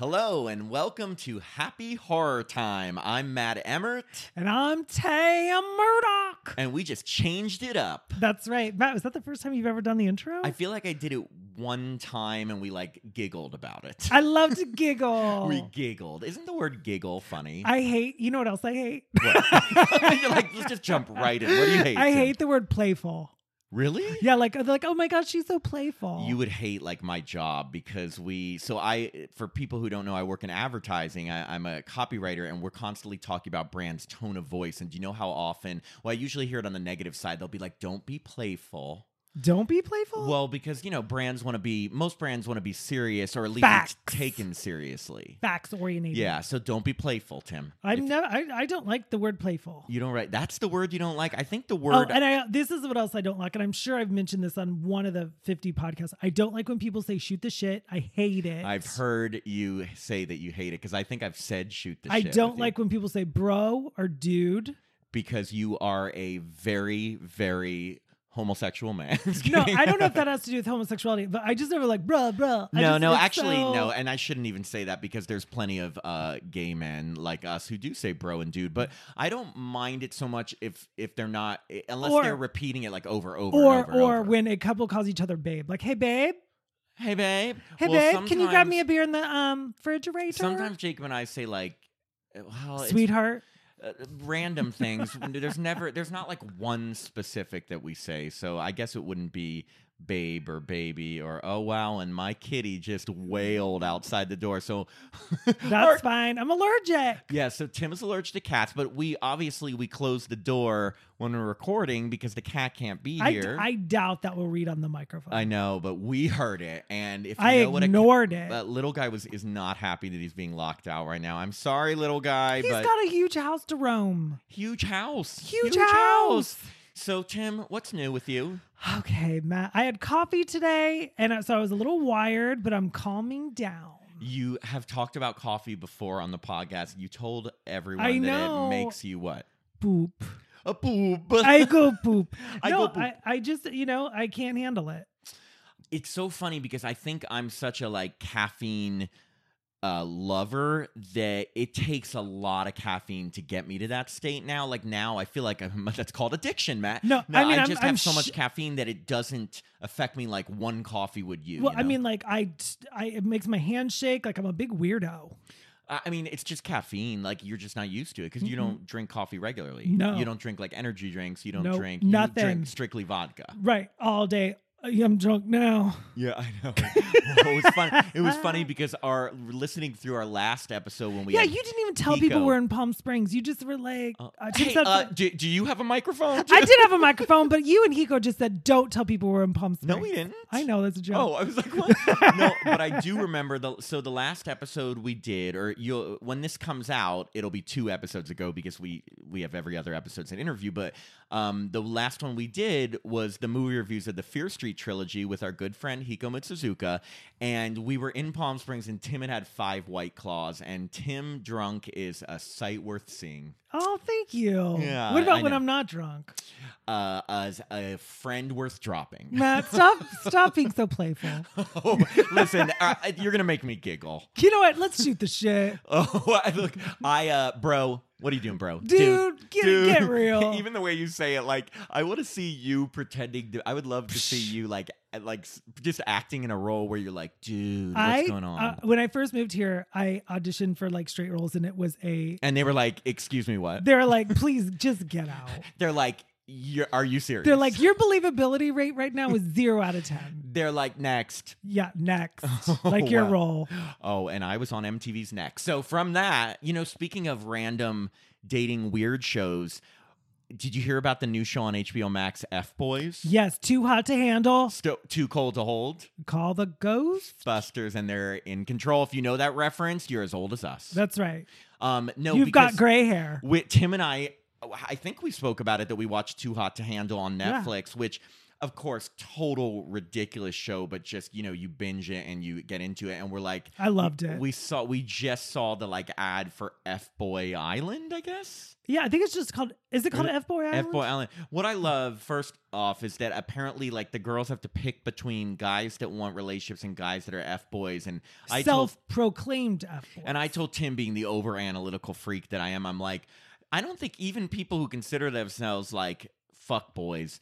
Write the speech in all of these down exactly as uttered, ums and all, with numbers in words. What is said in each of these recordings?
Hello and welcome to Happy Horror Time. I'm Matt Emmert. And I'm Tam Murdoch. And we just changed it up. That's right. Matt, was that the first time you've ever done the intro? I feel like I did it one time and we like giggled about it. I love to giggle. We giggled. Isn't the word giggle funny? I hate, you know what else I hate? What? You're like, let's just jump right in. What do you hate? I Tim? hate the word playful. Really? Yeah, like, they're like, oh my God, she's so playful. You would hate like my job because we, so I, for people who don't know, I work in advertising. I, I'm a copywriter and we're constantly talking about brands' tone of voice. And do you know how often, well, I usually hear it on the negative side. They'll be like, don't be playful. Don't be playful? Well, because, you know, brands want to be, most brands want to be serious or at least Facts. taken seriously. Facts oriented. Yeah, so don't be playful, Tim. I'm If never, I, I don't like the word playful. You don't write, that's the word you don't like? I think the Oh, word. and I, this is what else I don't like. And I'm sure I've mentioned this on one of the fifty podcasts. I don't like when people say shoot the shit. I hate it. I've heard you say that you hate it because I think I've said shoot the I shit. don't with like you. when people say bro or dude. Because you are a very, very homosexual man. No, I don't know if that has to do with homosexuality, but I just never like, bruh, bruh. I No, just, no, it's actually, so- no. And I shouldn't even say that because there's plenty of uh, gay men like us who do say bro and dude. But I don't mind it so much if if they're not, unless Or- they're repeating it like over, over, Or, and over, and or over. when a couple calls each other babe. Like, hey, babe. Hey, babe. Hey, Well, babe, can you grab me a sometimes- beer in the um refrigerator? Sometimes Jacob and I say like, well, it's- Sweetheart. Uh, random things. There's never, there's not like one specific that we say. So I guess it wouldn't be babe or baby or oh wow, and my kitty just wailed outside the door. So That's fine. I'm allergic. yeah. So Tim is allergic to cats, but we obviously we close the door when we're recording because the cat can't be I, here. I doubt that will read on the microphone. I know, but we heard it, and if you I know what a ignored it. uh, little guy was is not happy that he's being locked out right now. I'm sorry, little guy, He's but got a huge house to roam. huge house, Huge house. So Tim, what's new with you? Okay, Matt. I had coffee today, and I- so I was a little wired, but I'm calming down. You have talked about coffee before on the podcast. You told everyone I that know. it makes you what? Boop. A poop. I go poop. I no, go poop. I, I just, you know, I can't handle it. It's so funny because I think I'm such a like caffeine uh, lover that it takes a lot of caffeine to get me to that state now. Like now I feel like I'm, that's called addiction, Matt. No, I mean, I'm- just I'm have so sh- much caffeine that it doesn't affect me like one coffee would you. Well, you I know? mean, like I, I, it makes my hand shake. Like I'm a big weirdo. I I mean, it's just caffeine. Like you're just not used to it because you don't drink coffee regularly. No. You don't drink like energy drinks. You don't Nope, drink you nothing. drink strictly vodka. Right, all day. I'm drunk now. Yeah, I know. it was funny. It was funny because our listening through our last episode when we Yeah, had you didn't even tell Hiko. people we're in Palm Springs. You just were like, Uh, uh, Tim hey, said- uh, do, do you have a microphone? I did have a microphone, but you and Hiko just said, don't tell people we're in Palm Springs. No, we didn't. I know, that's a joke. Oh, I was like, what? No, but I do remember the. So the last episode we did, or you, when this comes out, it'll be two episodes ago because we we have every other episode's an interview. But um, the last one we did was the movie reviews of the Fear Street trilogy with our good friend Hiko Mitsuzuka, and we were in Palm Springs, and Tim had had five White Claws, and Tim drunk is a sight worth seeing. Oh, thank you. Yeah, What about I when know. I'm not drunk? Uh, as a friend worth dropping. Matt, stop, stop being so playful. Oh, listen, uh, you're gonna make me giggle. You know what? Let's shoot the shit. Oh, I- look, I, uh, bro, what are you doing, bro? Dude, get- get real. Even the way you say it, like, I want to see you pretending to, I would love to see you, like, at, like, s- just acting in a role where you're like, dude, what's I, going on? Uh, when I first moved here, I auditioned for like straight roles, and it was a. and they were like, excuse me, what? They're like, please just get out. They're like, you're, are you serious? They're like, your believability rate right now is zero out of ten. They're like, next. Yeah, next. Oh, like your wow. role. Oh, and I was on M T V's Next. So from that, you know, speaking of random dating weird shows, did you hear about the new show on H B O Max, F Boys? Yes, too hot to handle. Sto- too cold to hold. Call the ghost. Busters, and they're in control. If you know that reference, you're as old as us. That's right. Um, no, You've got because gray hair. with Tim and I, I think we spoke about it that we watched Too Hot to Handle on Yeah. Netflix, which of course, total ridiculous show, but just, you know, you binge it and you get into it, and we're like, I loved it. We saw, we just saw the like ad for F Boy Island, I guess. Yeah, I think it's just called. Is it called F Boy Island? F Boy Island. What I love first off is that apparently, like, the girls have to pick between guys that want relationships and guys that are F boys, and I told, self-proclaimed F boys. and I told Tim, being the over analytical freak that I am, I'm like, I don't think even people who consider themselves like fuck boys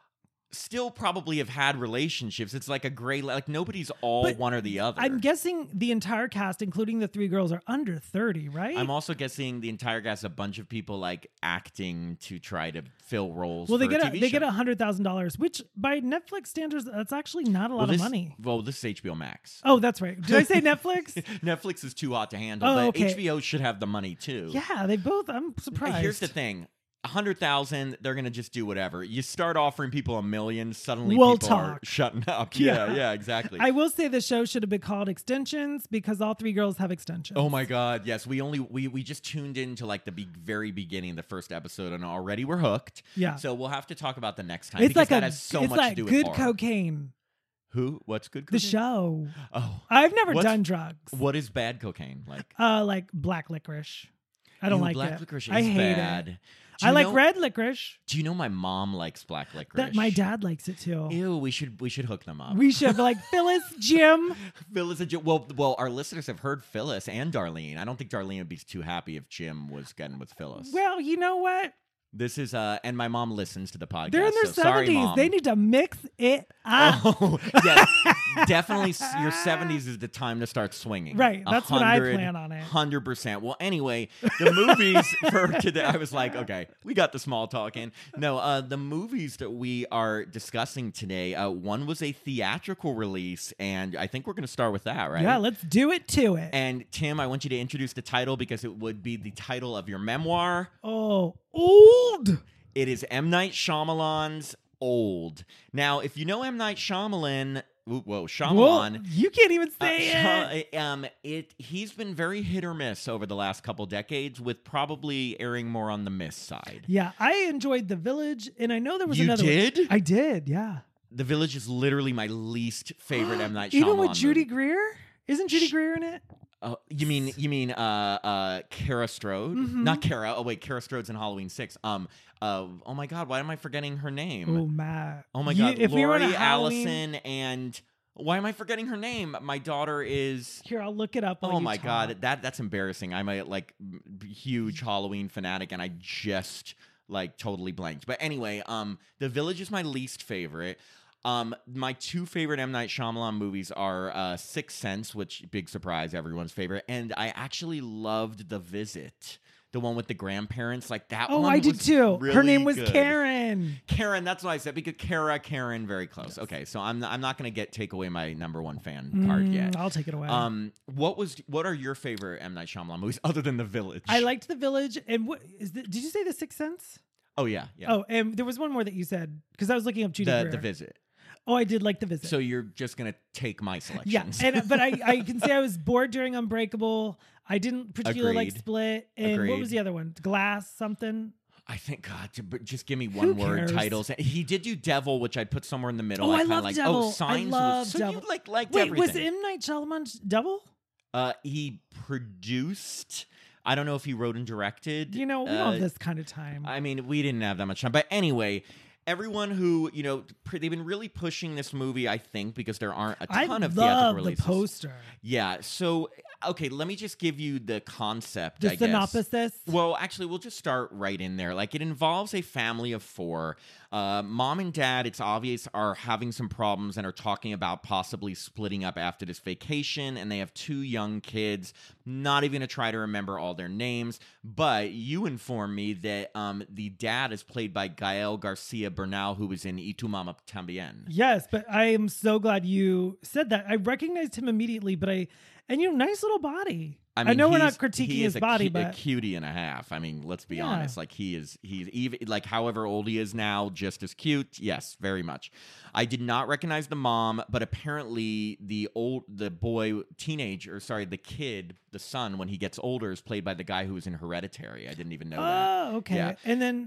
still probably have had relationships. It's like a gray, like nobody's all But one or the other. I'm guessing the entire cast, including the three girls, are under thirty, right? I'm also guessing the entire cast, a bunch of people like acting to try to fill roles. well, they for get a a, T V they show. get a hundred thousand dollars, which by Netflix standards, that's actually not a lot well, this, of money. Well, this is H B O Max. Oh, that's right. Did I say Netflix? Netflix is too hot to handle, Oh, but okay. H B O should have the money too. Yeah, they both. I'm surprised. Here's the thing. A hundred thousand, they're gonna just do whatever. You start offering people a million, suddenly We'll people are talk. shutting up. Yeah, Yeah. yeah, exactly. I will say the show should have been called Extensions because all three girls have extensions. Oh my God! Yes, we only we we just tuned into like the be- very beginning, the first episode, and already we're hooked. Yeah. So we'll have to talk about the next time. It's because like that a. has so it's much like to do good with horror. cocaine. Who? What's good? The Cocaine? show. Oh, I've never What's- done drugs. what is bad cocaine like? Uh, like black licorice. I don't Ew, like black it. licorice I is hate bad. it. Do I you like know- red licorice. Do you know my mom likes black licorice? That my dad likes it too. Ew, we should we should hook them up. We should be like Phyllis, Jim. Phyllis and Jim. Well, well, our listeners have heard Phyllis and Darlene. I don't think Darlene would be too happy if Jim was getting with Phyllis. Well, you know what? This is uh, and my mom listens to the podcast. They're in their so sorry, seventies. Mom. They need to mix it up. Oh, yes, definitely. s- Your seventies is the time to start swinging. Right, A that's what I hundred- plan on it. Hundred percent. Well, anyway, the movies for today. I was like, okay, we got the small talk in. No, uh, the movies that we are discussing today. Uh, one was a theatrical release, and I think we're going to start with that, right? Yeah, let's do it to it. And Tim, I want you to introduce the title because it would be the title of your memoir. oh, old. It is M. Night Shyamalan's Old. Now, if you know M. Night Shyamalan, whoa, whoa Whoa, Shyamalan. you can't even uh, say it. Shy- um, it he's been very hit or miss over the last couple decades, with probably erring more on the miss side. Yeah, I enjoyed The Village, and I know there was You another. did? One. I did. Yeah. The Village is literally my least favorite M. Night Shyamalan. Even with Judy movie. Greer, isn't Judy Sh- Greer in it? Uh, you mean you mean uh uh Kara Strode? Mhm. Not Kara. Oh wait, Kara Strode's in Halloween Six. Um. Uh. Oh my God. Why am I forgetting her name? Oh, Matt. Oh my You- God, if we were in a Lori Halloween- Allison, and why am I forgetting her name? My daughter is. Here, I'll look it up. while Oh you my talk. God, that that's embarrassing. I'm a like m- huge Halloween fanatic, and I just like totally blanked. But anyway, um, The Village is my least favorite. Um, my two favorite M. Night Shyamalan movies are uh, Sixth Sense, which big surprise, everyone's favorite, and I actually loved The Visit. The one with the grandparents, like that Oh, one. I did was too. Her really name was good. Karen. Karen, that's what I said, because Kara, Karen, very close. Okay, so I'm I'm not gonna get take away my number one fan card yet. Mm, I'll take it away. Um, what was what are your favorite M. Night Shyamalan movies other than The Village? I liked The Village, and what is the, did you say The Sixth Sense? Oh yeah, yeah. Oh, and there was one more that you said because I was looking up Judy the Greer. The Visit. Oh, I did like The Visit. So you're just gonna take my yeah, selections. and but I, I can say I was bored during Unbreakable. I didn't particularly like Agreed. Split. And what Agreed. was the other one? Glass something. I think God, to- but just give me one word cares? titles. He did do Devil, which I'd put somewhere in the middle. Oh, I kinda love like, Devil. Oh, I Signs. love was, so Devil. you like liked Wait, everything. was M Night Shyamalan's Devil? Uh, he produced. I don't know if he wrote and directed. You know, we uh, don't have this kind of time. I mean, we didn't have that much time. But anyway, everyone who, you know, pr- they've been really pushing this movie, I think, because there aren't a I ton of theatrical love the releases. poster. Yeah. So, okay, let me just give you the concept, The I guess. synopsis. Well, actually, we'll just start right in there. Like, it involves a family of four. Uh, mom and dad, it's obvious, are having some problems and are talking about possibly splitting up after this vacation. And they have two young kids. Not even going to try to remember all their names. But you inform me that um, the dad is played by Gael Garcia Bernal, who was in Y Tu Mama Tambien. Yes, but I am so glad you said that. I recognized him immediately, but I, and you know, nice little body. I, mean, know we're not he's- critiquing he is his a body, cu- but a cutie and a half. I mean, let's be Yeah. honest. Like he is, he's even like however old he is now, just as cute. Yes, very much. I did not recognize the mom, but apparently the old, the boy, teenage, or sorry, the kid, the son, when he gets older, is played by the guy who was in Hereditary. I didn't even know that. oh, okay. Yeah. And then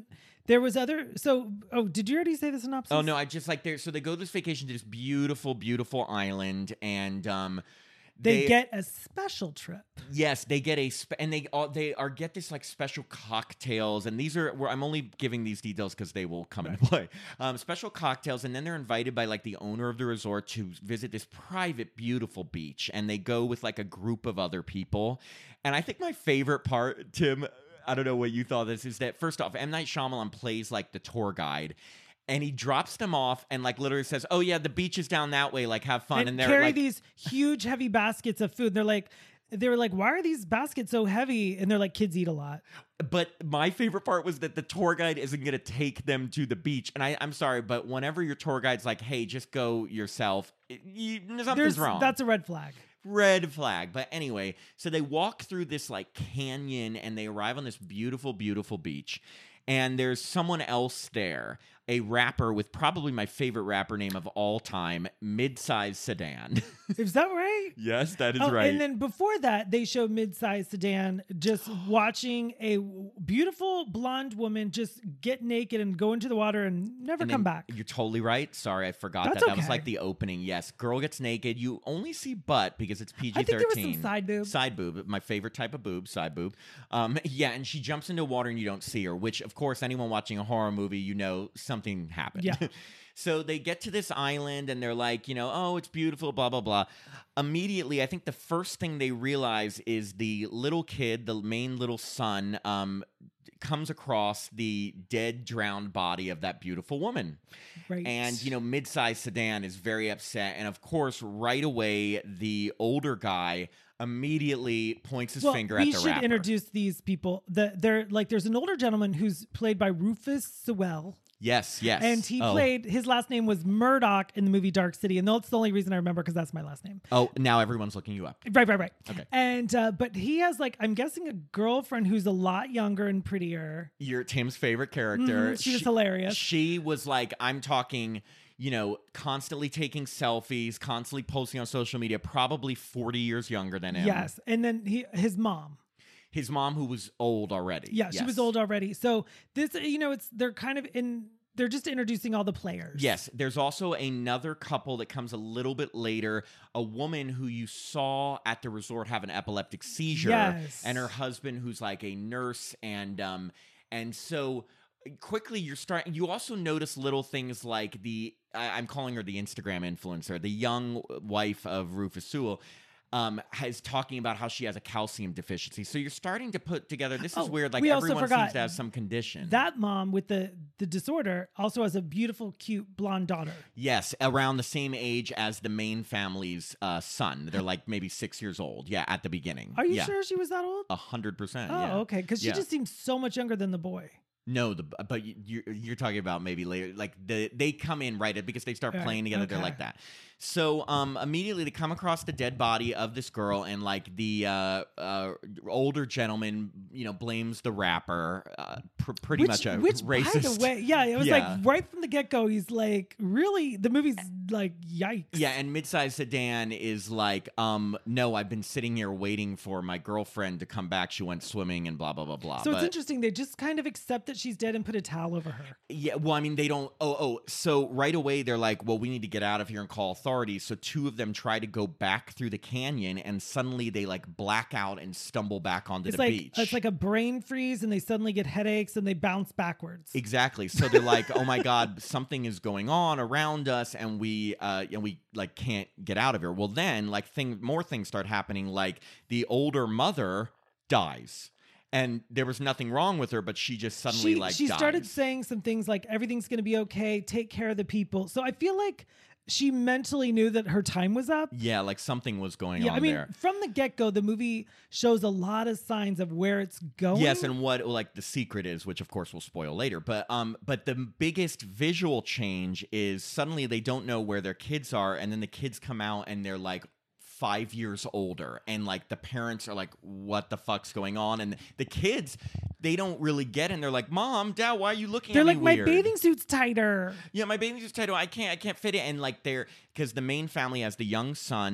There was other. So, oh, did you already say the synopsis? Oh no, I just like there. So they go this vacation to this beautiful, beautiful island, and um, They, they get a special trip. yes, they get a spe- and they all they are get this like special cocktails, and these are where I'm only giving these details because they will come into play. Um, special cocktails, and then they're invited by like the owner of the resort to visit this private, beautiful beach, and they go with like a group of other people. And I think my favorite part, Tim, I don't know what you thought of this, is that first off, M. Night Shyamalan plays like the tour guide. And he drops them off and like literally says, "Oh yeah, the beach is down that way. Like have fun." And, And, they're carry like, these huge, heavy baskets of food. They're like, they were like, "Why are these baskets so heavy?" And they're like, "Kids eat a lot." But my favorite part was that the tour guide isn't going to take them to the beach. And I, I'm sorry, but whenever your tour guide's like, "Hey, just go yourself," it, you, something's There's, wrong. That's a red flag. Red flag. But anyway, so they walk through this like canyon and they arrive on this beautiful, beautiful beach. And there's someone else there, a rapper with probably my favorite rapper name of all time, Midsize Sedan. Is that right? Yes, that is Oh, right. and then before that, they show mid-sized sedan just watching a beautiful blonde woman just get naked and go into the water and never And come then- back. You're totally right. Sorry, I forgot That's that. That was okay. like the opening. Yes, girl gets naked. You only see butt because it's P G I think there was thirteen. some side boob. Side boob. My favorite type of boob, side boob. Um, yeah, and she jumps into water and you don't see her, which, of course, anyone watching a horror movie, you know something happened. Yeah. So they get to this island and they're like, you know, oh, it's beautiful, blah, blah, blah. Immediately, I think the first thing they realize is the little kid, the main little son, um, comes across the dead, drowned body of that beautiful woman. Right. And, you know, mid-sized sedan is very upset. And, of course, right away, the older guy immediately points his well, finger we at the should rapper. introduce these people. The, they're like, there's an older gentleman who's played by Rufus Sewell. Yes, yes. And he oh. played, his last name was Murdoch in the movie Dark City. And that's the only reason I remember because that's my last name. Oh, now everyone's looking you up. Right, right, right. Okay. And, uh, but he has like, I'm guessing a girlfriend who's a lot younger and prettier. You're Tim's favorite character. Mhm, she was hilarious. She was like, I'm talking, you know, constantly taking selfies, constantly posting on social media, probably forty years younger than him. Yes. And then he, his mom. His mom, who was old already. Yeah, she Yes. was old already. So this, you know, it's, they're kind of in, they're just introducing all the players. Yes, there's also another couple that comes a little bit later, a woman who you saw at the resort have an epileptic seizure, Yes. and her husband who's like a nurse, and um, and so quickly you're starting. You also notice little things like the I, I'm calling her the Instagram influencer, the young wife of Rufus Sewell. Um, is talking about how she has a calcium deficiency. So you're starting to put together, this is Oh, weird, like we also everyone forgot seems to have some condition. That mom with the, the disorder also has a beautiful, cute blonde daughter. Yes, around the same age as the main family's uh, son. They're like maybe six years old. Yeah, at the beginning. Are you yeah. sure she was that old? A hundred percent. Oh, yeah. okay. Because she Yeah. just seems so much younger than the boy. No, the but you- you're you're talking about maybe later. Like the they come in right because they start Right, playing together. They're okay. like that. So um, immediately they come across the dead body of this girl, and like the uh, uh, older gentleman, you know, blames the rapper. Uh, pr- pretty which, much a which, racist. by the way, yeah, it was Yeah. like right from the get go, he's like, really, the movie's like, yikes. Yeah, and midsize sedan is like, um, no, I've been sitting here waiting for my girlfriend to come back. She went swimming and blah blah blah blah. So but, it's interesting. They just kind of accept that she's dead and put a towel over her. Yeah, well, I mean, they don't. Oh, oh. So right away, they're like, well, we need to get out of here and call authorities. So two of them try to go back through the canyon, and suddenly they like black out and stumble back onto It's the like beach. it's like a brain freeze, and they suddenly get headaches and they bounce backwards. Exactly. So they're like, "Oh my God, something is going on around us, and we, uh, and we like can't get out of here." Well, then like thing, more things start happening. Like the older mother dies, and there was nothing wrong with her, but she just suddenly she, like she dies. started saying some things like everything's going to be okay, take care of the people. So I feel like she mentally knew that her time was up. Yeah, like something was going Yeah, on I mean, there. from the get-go, the movie shows a lot of signs of where it's going. Yes, and what like the secret is, which of course we'll spoil later. But um, but the biggest visual change is suddenly they don't know where their kids are, and then the kids come out and they're like five years older, and like the parents are like, "What the fuck's going on?" And the kids, they don't really get it. And they're like, "Mom, Dad, why are you looking They're at like, me my weird?" bathing suit's tighter. Yeah, my bathing suit's tight. I can't, I can't fit it. And like they're because the main family has the young son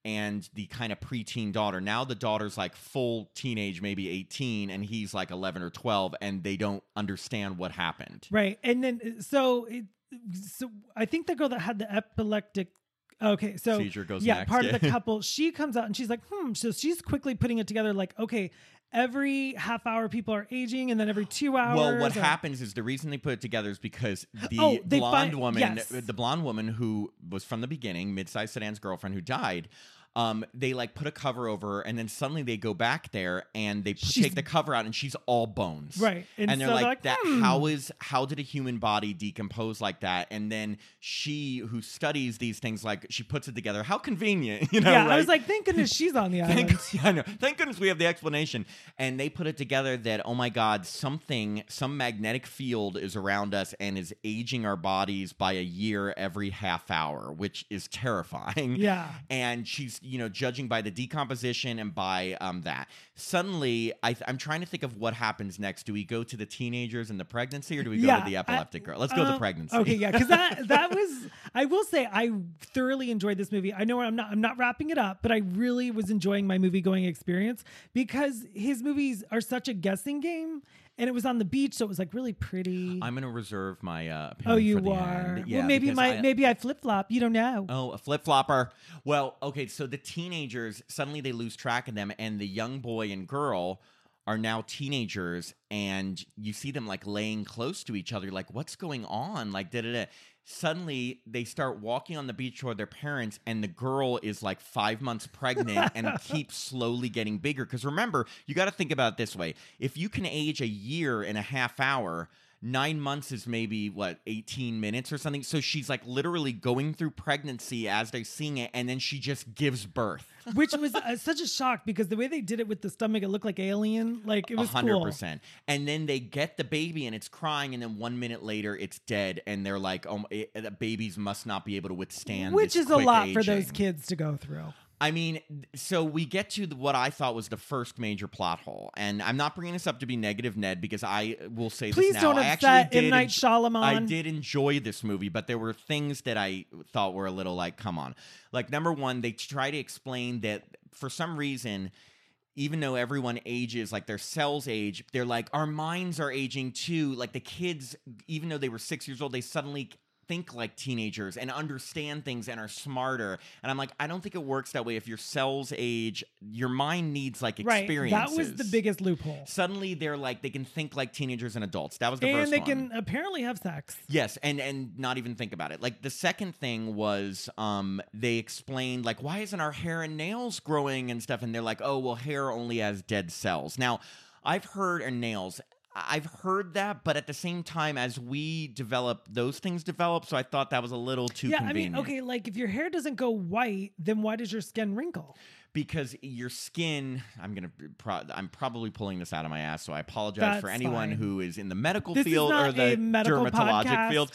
and the kind of preteen daughter. Now the daughter's like full teenage, maybe eighteen, and he's like eleven or twelve, and they don't understand what happened. Right. And then, so, it, so I think the girl that had the epileptic, okay, so seizure goes yeah, next. part yeah. of the couple, she comes out and she's like, hmm. So she's quickly putting it together like, okay, every half hour people are aging, and then every two hours. Well, what or, happens is the reason they put it together is because the Oh, they blonde find- woman, yes. the blonde woman who was from the beginning, mid-sized sedan's girlfriend who died. Um, they like put a cover over her, and then suddenly they go back there and they put, She's- take the cover out, and she's all bones. Right. And, And they're so like, they're like, that. hmm. How is how did a human body decompose like that? And then she, who studies these things, like she puts it together. How convenient, you know? yeah, right? I was like, thank goodness she's on the island. Thank, yeah, I know. Thank goodness we have the explanation. And they put it together that, oh my God, something, some magnetic field is around us and is aging our bodies by a year every half hour, which is terrifying. Yeah. And she's, you know, judging by the decomposition and by um, that. Suddenly, I th- I'm trying to think of what happens next. Do we go to the teenagers and the pregnancy, or do we go Yeah, to the epileptic I- girl? Let's go to the um, pregnancy. Okay, yeah, because that that was. I will say I thoroughly enjoyed this movie. I know I'm not I'm not wrapping it up, but I really was enjoying my movie going experience because his movies are such a guessing game, and it was on the beach, so it was like really pretty. I'm going to reserve my uh, opinion oh, you for the are. end. Yeah, well, maybe because my I- maybe I flip flop. You don't know. Oh, a flip flopper. Well, okay, so the teenagers, suddenly they lose track of them, and the young boy and girl are now teenagers, and you see them like laying close to each other, like, what's going on? Like, da da da. Suddenly, they start walking on the beach toward their parents, and the girl is like five months pregnant and keeps slowly getting bigger. Because remember, you got to think about it this way. If you can age a year in a half hour, nine months is maybe, what, eighteen minutes or something? So she's like literally going through pregnancy as they're seeing it, and then she just gives birth. Which was uh, such a shock because the way they did it with the stomach, it looked like Alien. Like it was one hundred cool. percent. And then they get the baby and it's crying, and then one minute later it's dead, and they're like, oh, it, the babies must not be able to withstand Which this is a quick lot for those aging. kids to go through. I mean, so we get to the, what I thought was the first major plot hole, and I'm not bringing this up to be negative, Ned, because I will say Please this now. don't I upset actually M. did Night en- Shyamalan. I did enjoy this movie, but there were things that I thought were a little like, come on. Like, number one, they try to explain that for some reason, even though everyone ages, like their cells age, they're like, our minds are aging too. Like the kids, even though they were six years old, they suddenly think like teenagers and understand things and are smarter. And I'm like, I don't think it works that way. If your cells age, your mind needs like Right. experiences. That was the biggest loophole. Suddenly they're like, they can think like teenagers and adults. That was the And first they one. can apparently have sex. Yes, and and not even think about it. Like the second thing was um they explained like, why isn't our hair and nails growing and stuff? And they're like, oh well, hair only has dead cells. Now, I've heard and nails I've heard that, but at the same time, as we develop, those things develop. So I thought that was a little too Yeah, convenient. I mean, okay, like if your hair doesn't go white, then why does your skin wrinkle? Because your skin, I'm gonna, pro- I'm probably pulling this out of my ass, so I apologize That's for anyone fine. who is in the medical This is field not or the a medical dermatologic podcast. field.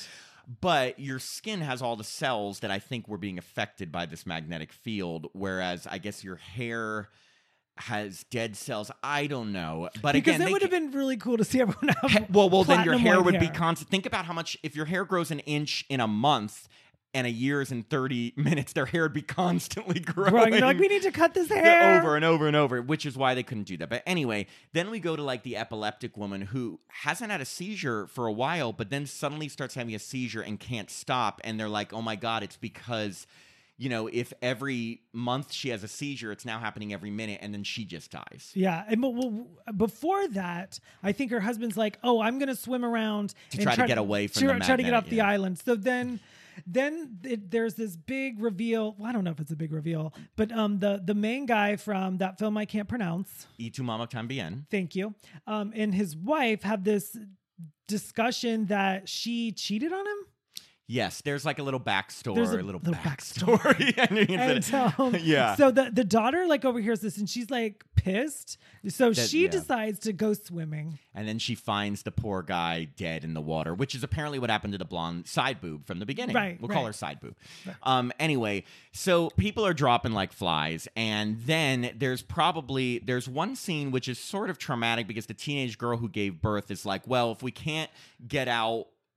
But your skin has all the cells that I think were being affected by this magnetic field, whereas I guess your hair has dead cells. I don't know, but Because again, it they would have ca- been really cool to see everyone have Ha- well, well, then your platinum hair white would be hair. constant. Think about how much if your hair grows an inch in a month, and a year is in thirty minutes, their hair would be constantly growing. growing. You're like, we need to cut this Yeah, hair over and over and over, which is why they couldn't do that. But anyway, then we go to like the epileptic woman who hasn't had a seizure for a while, but then suddenly starts having a seizure and can't stop. And they're like, oh my God, it's because, you know, if every month she has a seizure, it's now happening every minute, and then she just dies. Yeah, and but, well, before that, I think her husband's like, "Oh, I'm going to swim around To and try to get away from try, the try to get magnetic, off the yeah. island." So then, then it, there's this big reveal. Well, I don't know if it's a big reveal, but um, the the main guy from that film I can't pronounce. Y tu mama tambien. Thank you. Um, and his wife had this discussion that she cheated on him. Yes, there's like a little backstory. There's a little, little backstory. I knew you And said it. um, Yeah. so the, the daughter like overhears this and she's like pissed. So That- she yeah. decides to go swimming. And then she finds the poor guy dead in the water, which is apparently what happened to the blonde side boob from the beginning. Right, We'll call right. her side boob. Um, anyway, so people are dropping like flies. And then there's probably, there's one scene which is sort of traumatic because the teenage girl who gave birth is like, well, if we can't get out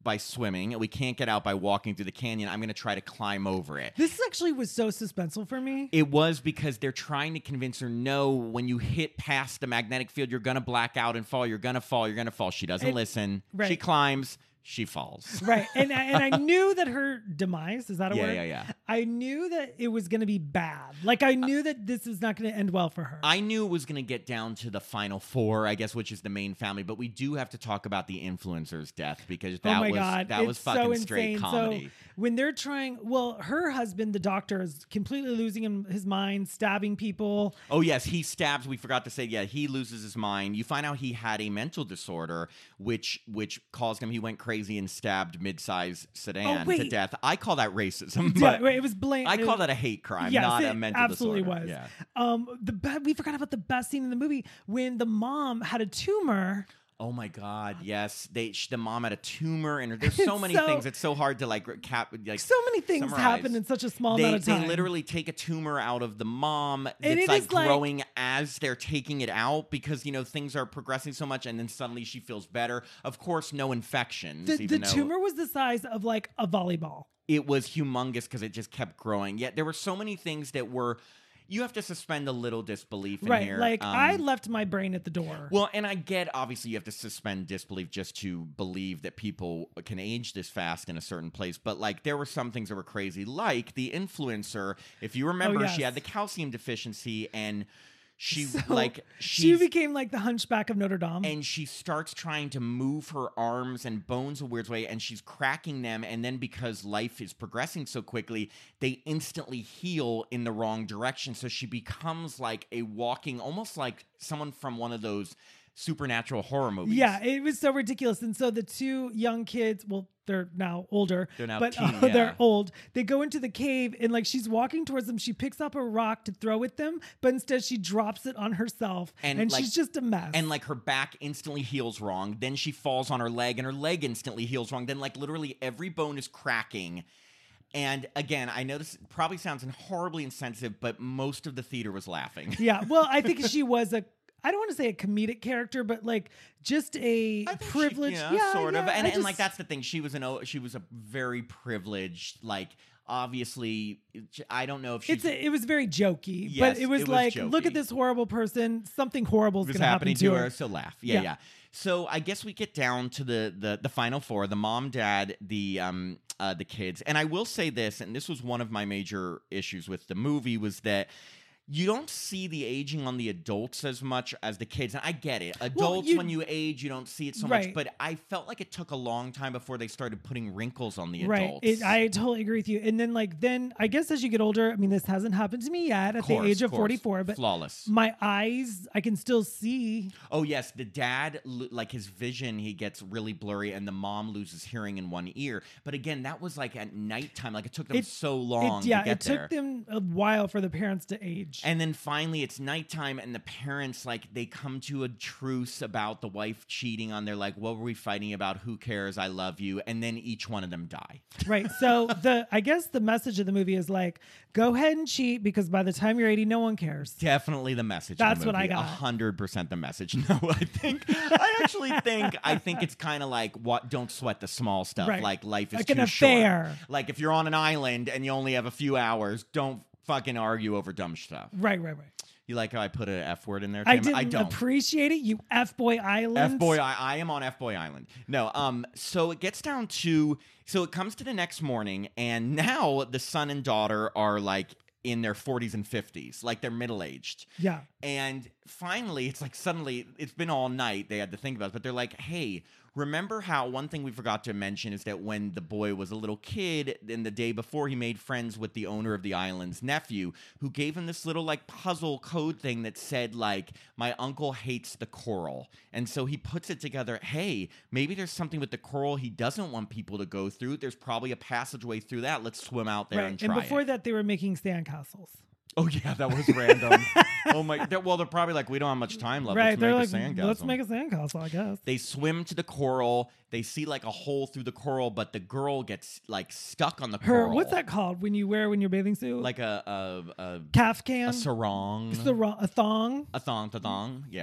by swimming. We can't get out by walking through the canyon. I'm going to try to climb over it. This actually was so suspenseful for me. It was because they're trying to convince her, no, when you hit past the magnetic field, you're going to black out and fall. You're going to fall. You're going to fall. She doesn't And- listen. right. She climbs. She falls. Right. And, I- and I knew that her demise, is that a Yeah, word? yeah, yeah. I knew that it was going to be bad. Like, I knew that this was not going to end well for her. I knew it was going to get down to the final four, I guess, which is the main family. But we do have to talk about the influencer's death because that oh my was God. that it's was fucking so straight insane. comedy. So when they're trying, well, her husband, the doctor, is completely losing him, his mind, stabbing people. Oh, yes, he stabs. We forgot to say, yeah, he loses his mind. You find out he had a mental disorder, which which caused him, he went crazy and stabbed mid-sized sedan Oh, wait. to death. I call that racism, Yeah, but right, it was blatant. I call that a hate crime, Yes, not it a mental absolutely disorder. was. Yeah. Um, the be- we forgot about the best scene in the movie when the mom had a tumor. Oh my God! Yes, they. Sh- the mom had a tumor, and there's so It's many so- things. It's so hard to like cap. Like So many things summarize. happen in such a small They, amount of time. they literally take a tumor out of the mom And that's it like is like- growing as they're taking it out because you know things are progressing so much, and then suddenly she feels better. Of course, no infections. the, the even though tumor was the size of like a volleyball. it was humongous because it just kept growing. Yet there were so many things that were. You have to suspend a little disbelief in Right. here. Like Um, I left my brain at the door. Well, and I get, obviously, you have to suspend disbelief just to believe that people can age this fast in a certain place. But, like, there were some things that were crazy, like the influencer. If you remember, yes. she had the calcium deficiency, and she, So, like, she she's- became like the Hunchback of Notre Dame. and she starts trying to move her arms and bones a weird way, and she's cracking them. And then because life is progressing so quickly, they instantly heal in the wrong direction. So she becomes like a walking, almost like someone from one of those supernatural horror movies. Yeah, it was so ridiculous. And so the two young kids, well, they're now older, They're now but teen, uh, yeah. they're old. They go into the cave and like she's walking towards them. She picks up a rock to throw at them, but instead she drops it on herself, And, and, like- she's just a mess. And like her back instantly heals wrong. Then she falls on her leg, and her leg instantly heals wrong. Then like literally every bone is cracking. And again, I know this probably sounds horribly insensitive, but most of the theater was laughing. yeah, well, I think she was a. I don't want to say a comedic character, but like just a I think she- privileged, yeah, yeah, sort of. yeah, And, I and like just- that's the thing. She was an o- she was a very privileged, like obviously. I don't know if she's It's a, it was very jokey, Yes, but it was it was like, look jokey. at this horrible person. Something horrible is was going to happening happen to her. her, so laugh. Yeah, yeah, Yeah. So I guess we get down to the the the final four: the mom, dad, the um uh, the kids. And I will say this, and this was one of my major issues with the movie, was that you don't see the aging on the adults as much as the kids. And I get it. Adults, you- when you age, you don't see it so Right. much. But I felt like it took a long time before they started putting wrinkles on the Right. adults. It, I totally agree with you. And then, like, then I guess as you get older, I mean, this hasn't happened to me yet at Course, the age of course. forty-four, but Flawless. my eyes, I can still see. Oh yes, the dad, lo- like his vision, he gets really blurry, and the mom loses hearing in one ear. But again, that was like at nighttime. Like it took them It- so long It, yeah, to get it took there. them a while for the parents to age. And then finally, it's nighttime, and the parents, like, they come to a truce about the wife cheating on. They're like, "What were we fighting about? Who cares? I love you." And then each one of them die. Right. So the I guess the message of the movie is like, go ahead and cheat because by the time you're eighty, no one cares. Definitely the message. That's of the what I movie. got. A hundred percent the message. No, I think I actually think I think it's kind of like what. Don't sweat the small stuff. Right. Like life is Like too an affair. short. Like if you're on an island and you only have a few hours, don't fucking argue over dumb stuff. Right, right, right. You like how I put an F word in there? I Tim? didn't I don't. appreciate it, you F boy island. F boy, I, I am on F boy Island. No, um, so it gets down to so it comes to the next morning, and now the son and daughter are like in their forties and fifties, like they're middle aged. Yeah. And finally, it's like suddenly it's been all night they had to think about it, but they're like, hey, remember how one thing we forgot to mention is that when the boy was a little kid, and the day before, he made friends with the owner of the island's nephew, who gave him this little like puzzle code thing that said like, my uncle hates the coral. And so he puts it together, hey, maybe there's something with the coral he doesn't want people to go through. There's probably a passageway through that. Let's swim out there Right. and try And before it. that, they were making sandcastles. Oh yeah, that was random. Oh my! they're- Well, they're probably like, we don't have much time left. right. Let's They're make like, a sandcastle. let's make a sandcastle, I guess. They swim to the coral. They see like a hole through the coral, but the girl gets like stuck on the Her, coral. what's that called when you wear when you're bathing suit? Like a a a, calf can, a sarong, Sarong- a thong. a thong, a thong. Yeah.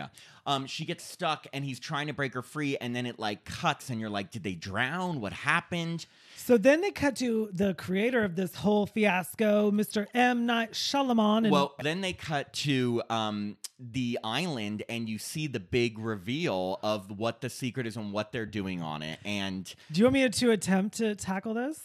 Um, she gets stuck, and he's trying to break her free, and then it like cuts, and you're like, did they drown? What happened? So then they cut to the creator of this whole fiasco, Mister M. Night Shyamalan. And Well, then they cut to um, the island, and you see the big reveal of what the secret is and what they're doing on it. And do you want me to attempt to tackle this?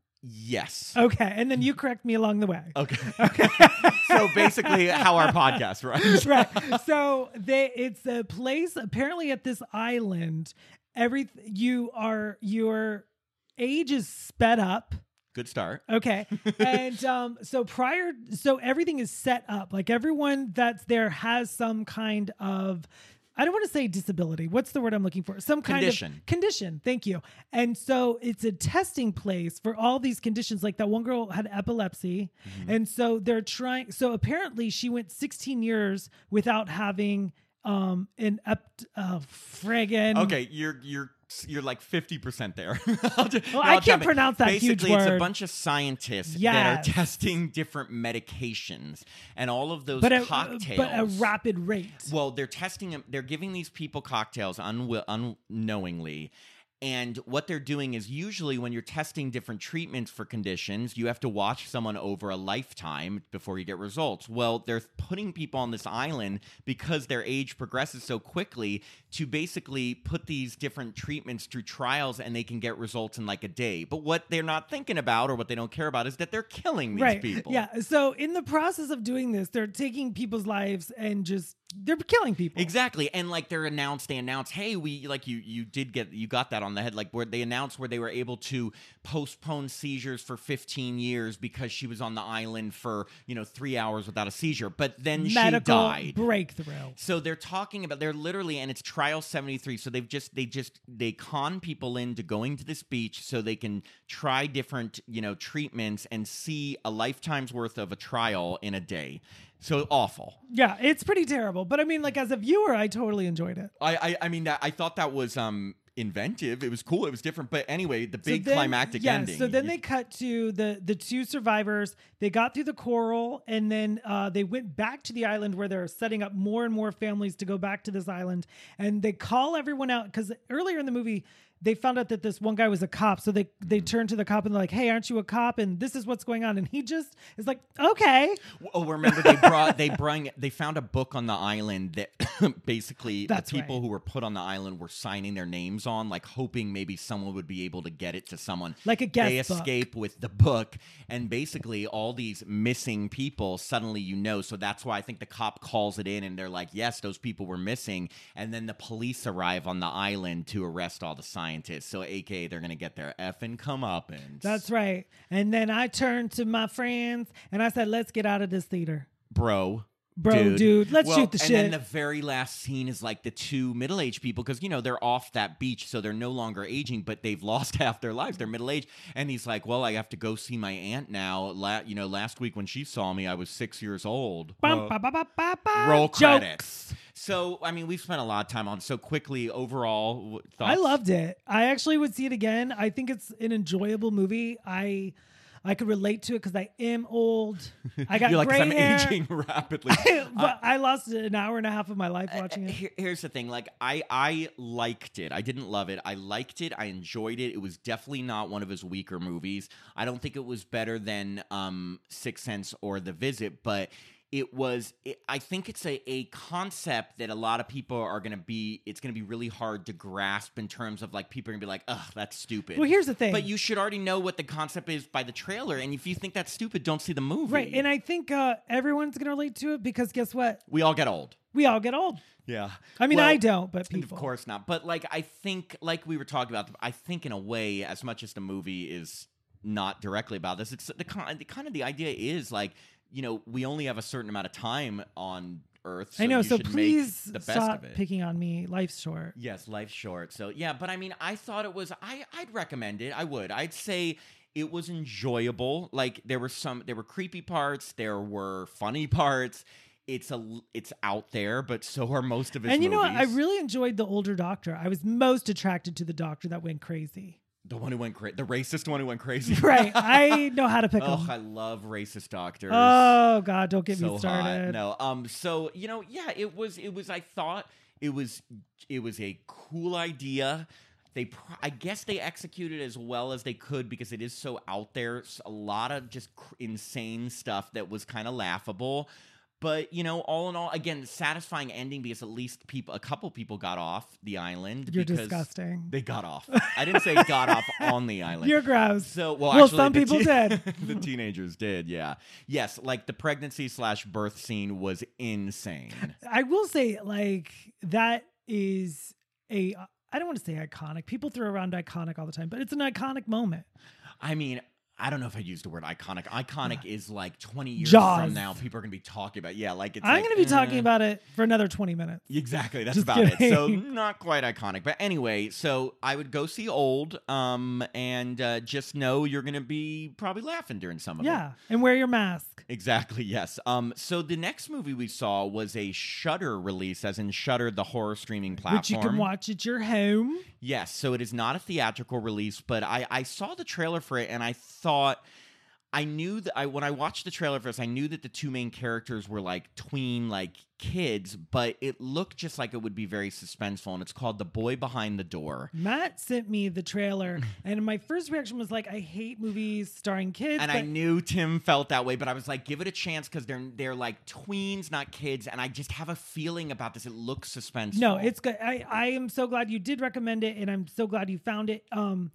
yes. Okay, and then you correct me along the way. Okay. Okay. So basically, how our podcast runs. Right. So they, it's a place apparently at this island. Every you are your age is sped up. Good start. Okay. And um, so prior, so everything is set up. Like everyone that's there has some kind of, I don't want to say disability. What's the word I'm looking for? Some kind Condition. of condition. Thank you. And so it's a testing place for all these conditions. Like that one girl had epilepsy. Mm-hmm. And so they're trying. So apparently she went sixteen years without having um, an ep, uh, friggin'. Okay. You're, you're, You're like fifty percent there. just, well, I can't pronounce that Basically, huge word. it's a bunch of scientists yes. that are testing different medications and all of those but a, cocktails. But a rapid rate. Well, they're testing them. They're giving these people cocktails unwi- unknowingly. And what they're doing is usually when you're testing different treatments for conditions, you have to watch someone over a lifetime before you get results. Well, they're putting people on this island because their age progresses so quickly to basically put these different treatments through trials and they can get results in like a day. But what they're not thinking about or what they don't care about is that they're killing these right. people. Yeah. So in the process of doing this, they're taking people's lives and just they're killing people. Exactly. And like they're announced, they announced, hey, we like you you did get you got that on the head. Like where they announced where they were able to postpone seizures for fifteen years because she was on the island for, you know, three hours without a seizure. But then Medical she died. breakthrough. So they're talking about they're literally and it's trial seventy-three. So they've just they just they con people into going to this beach so they can try different, you know, treatments and see a lifetime's worth of a trial in a day. So awful. Yeah, it's pretty terrible. But I mean, like as a viewer, I totally enjoyed it. I I, I mean, I thought that was um inventive. It was cool. It was different. But anyway, the big so then, climactic yeah, ending. So then you, they cut to the the two survivors. They got through the coral, and then uh, they went back to the island where they're setting up more and more families to go back to this island. And they call everyone out because earlier in the movie, they found out that this one guy was a cop. So they, they turned to the cop and they're like, hey, aren't you a cop? And this is what's going on. And he just is like, okay. Oh, remember they brought, they bring, they found a book on the island that basically That's the people right. who were put on the island were signing their names on, like hoping maybe someone would be able to get it to someone. Like a guest They book. escape with the book. And basically all these missing people, suddenly you know. So that's why I think the cop calls it in and they're like, yes, those people were missing. And then the police arrive on the island to arrest all the scientists. So A K A they're going to get their effing comeuppance. That's right. And then I turned to my friends and I said, let's get out of this theater. Bro. Bro, dude, dude let's well, shoot the and shit. And then the very last scene is like the two middle-aged people because, you know, they're off that beach, so they're no longer aging, but they've lost half their lives. They're middle-aged. And he's like, well, I have to go see my aunt now. La- you know, last week when she saw me, I was six years old. Bum, Uh, ba, ba, ba, ba, ba. roll Jokes. credits. So, I mean, we've spent a lot of time on it. So quickly, overall, w- thoughts? I loved it. I actually would see it again. I think it's an enjoyable movie. I I could relate to it because I am old. I got You're like, 'cause gray I'm hair. aging rapidly. Well, I lost an hour and a half of my life watching Uh, it. here- here's the thing. Like, I, I liked it. I didn't love it. I liked it. I enjoyed it. It was definitely not one of his weaker movies. I don't think it was better than um, Sixth Sense or The Visit, but it was, it, I think it's a, a concept that a lot of people are going to be, it's going to be really hard to grasp in terms of like, people are going to be like, ugh, that's stupid. Well, here's the thing. But you should already know what the concept is by the trailer. And if you think that's stupid, don't see the movie. Right. And I think uh, everyone's going to relate to it because guess what? we all get old. We all get old. Yeah. I mean, Well, I don't, but and people. of course not. But like, I think, like we were talking about, I think in a way, as much as the movie is not directly about this, it's the kind, the kind of the idea is like, you know, we only have a certain amount of time on Earth. So I know. you So should please make the best stop of it. picking on me. Life's short. Yes, life's short. So yeah, but I mean, I thought it was. I I'd recommend it. I would. I'd say it was enjoyable. Like there were some, there were creepy parts. There were funny parts. It's a, it's out there, but so are most of his And you movies. know what? I really enjoyed the older doctor. I was most attracted to the doctor that went crazy. The one who went crazy, the racist one who went crazy. Right. I know how to pick Oh, them. I love racist doctors. Oh God, don't get so me started. hot. No, um, so you know, yeah, it was, it was. I thought It was it was a cool idea. They, pr- I guess, they executed as well as they could because it is so out there. It's a lot of just cr- insane stuff that was kind of laughable. But, you know, all in all, again, satisfying ending because at least people, a couple people got off the island. You're because disgusting. They got off. I didn't say got off on the island. You're gross. So, well, well actually, some the people te- did. The teenagers did, yeah. Yes, like the pregnancy slash birth scene was insane. I will say, like, that is a, I don't want to say iconic. People throw around iconic all the time, but it's an iconic moment. I mean, I don't know if I'd use the word iconic. Iconic is like twenty years Jaws. from now, people are going to be talking about, yeah, like it's I'm like, going to be eh. talking about it for another twenty minutes. Exactly. That's Just about kidding. it. So not quite iconic. But anyway, so I would go see Old um, and uh, just know you're going to be probably laughing during some of it. Yeah, and wear your mask. Exactly, yes. Um, so the next movie we saw was a Shudder release, as in Shudder, the horror streaming platform. Which you can watch at your home. Yes, so it is not a theatrical release, but I, I saw the trailer for it and I thought... I knew that I when I watched the trailer for this, I knew that the two main characters were like tween, like kids, but it looked just like it would be very suspenseful. And it's called The Boy Behind the Door. Matt sent me the trailer, and my first reaction was like, I hate movies starring kids. And but I knew Tim felt that way, but I was like, give it a chance because they're they're like tweens, not kids. And I just have a feeling about this. It looks suspenseful. No, it's good. I, I am so glad you did recommend it, and I'm so glad you found it. Um,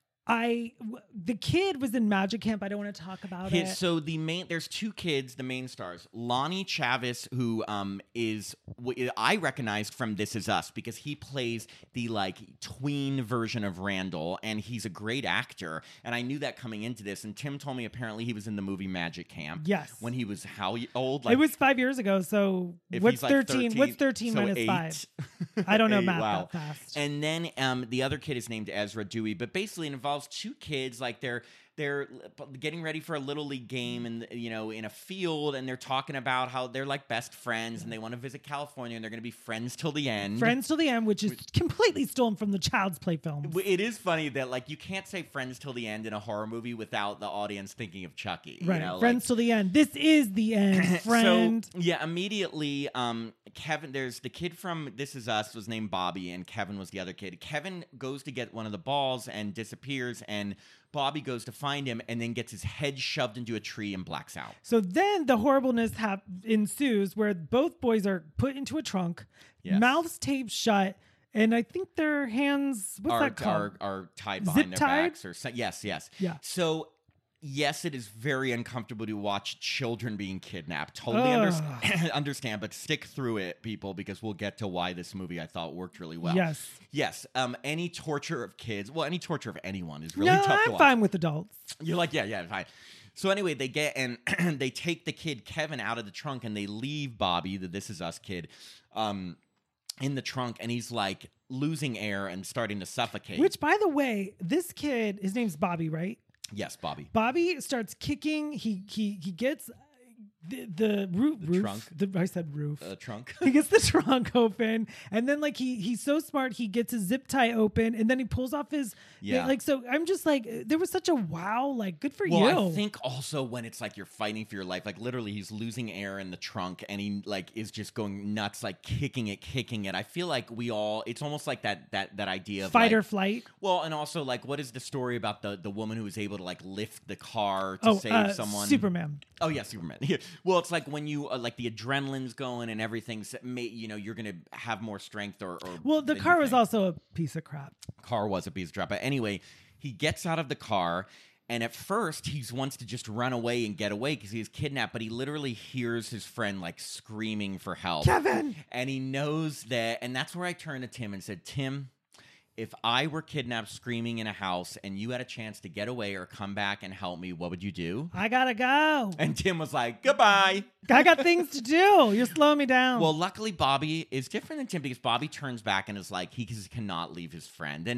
I w- the kid was in Magic Camp. I don't want to talk about His, it. so the main, there's two kids, the main stars. Lonnie Chavis, who um is w- I recognized from This Is Us because he plays the like tween version of Randall, and he's a great actor. And I knew that coming into this. And Tim told me apparently he was in the movie Magic Camp. Yes. When he was how old? Like, it was five years ago. So if what's he's like thirteen? What's thirteen so minus eight. five? I don't know Eight, math wow. that fast. And then um, the other kid is named Ezra Dewey, but basically it involves two kids, like they're they're getting ready for a little league game, and you know, in a field, and they're talking about how they're like best friends, and they want to visit California, and they're going to be friends till the end. Friends till the end, which is completely stolen from the Child's Play films. It is funny that like you can't say friends till the end in a horror movie without the audience thinking of Chucky. Right, You know, friends like, till the end. This is the end, friend. So, yeah, immediately, um, Kevin, there's the kid from This Is Us was named Bobby, and Kevin was the other kid. Kevin goes to get one of the balls and disappears, and Bobby goes to find him and then gets his head shoved into a tree and blacks out. So then the horribleness hap- ensues where both boys are put into a trunk, Yes. mouths taped shut, and I think their hands, what's are, that called? are, are tied behind their Zip-tied? backs. Or so, yes, yes. Yeah. So... Yes, it is very uncomfortable to watch children being kidnapped. Totally Ugh. understand, understand, but stick through it, people, because we'll get to why this movie I thought worked really well. Yes. Yes. Um, any torture of kids, well, any torture of anyone is really No, tough to I'm watch. fine with adults. You're like, yeah, yeah, fine. So anyway, they get and they take the kid Kevin out of the trunk, and they leave Bobby, the This Is Us kid, um, in the trunk, and he's like losing air and starting to suffocate. Which, by the way, this kid, his name's Bobby, right? Yes, Bobby. Bobby starts kicking. He he he gets the the roof. The roof trunk? The, I said roof. Uh, trunk. He gets the trunk open, and then like he he's so smart. He gets his zip tie open, and then he pulls off his Yeah. Like so, I'm just like there was such a wow. Like good for Well, you. I think also when it's like you're fighting for your life, like literally he's losing air in the trunk and he like is just going nuts, like kicking it, kicking it. I feel like we all, it's almost like that that that idea of Fight like, or flight. well, and also like what is the story about the the woman who was able to like lift the car to Oh, save uh, someone? Superman. Oh yeah, Superman. Well, it's like when you uh, like the adrenaline's going and everything's, may, you know, you're gonna have more strength or. or Well, the than you car was think. also a piece of crap. Car was a piece of crap. But anyway, he gets out of the car, and at first he wants to just run away and get away because he's kidnapped, but he literally hears his friend like screaming for help. Kevin! And he knows that, and that's where I turned to Tim and said, Tim, if I were kidnapped screaming in a house and you had a chance to get away or come back and help me, what would you do? I gotta go. And Tim was like, goodbye. I got things to do. You're slowing me down. Well, luckily, Bobby is different than Tim because Bobby turns back and is like, he just cannot leave his friend. And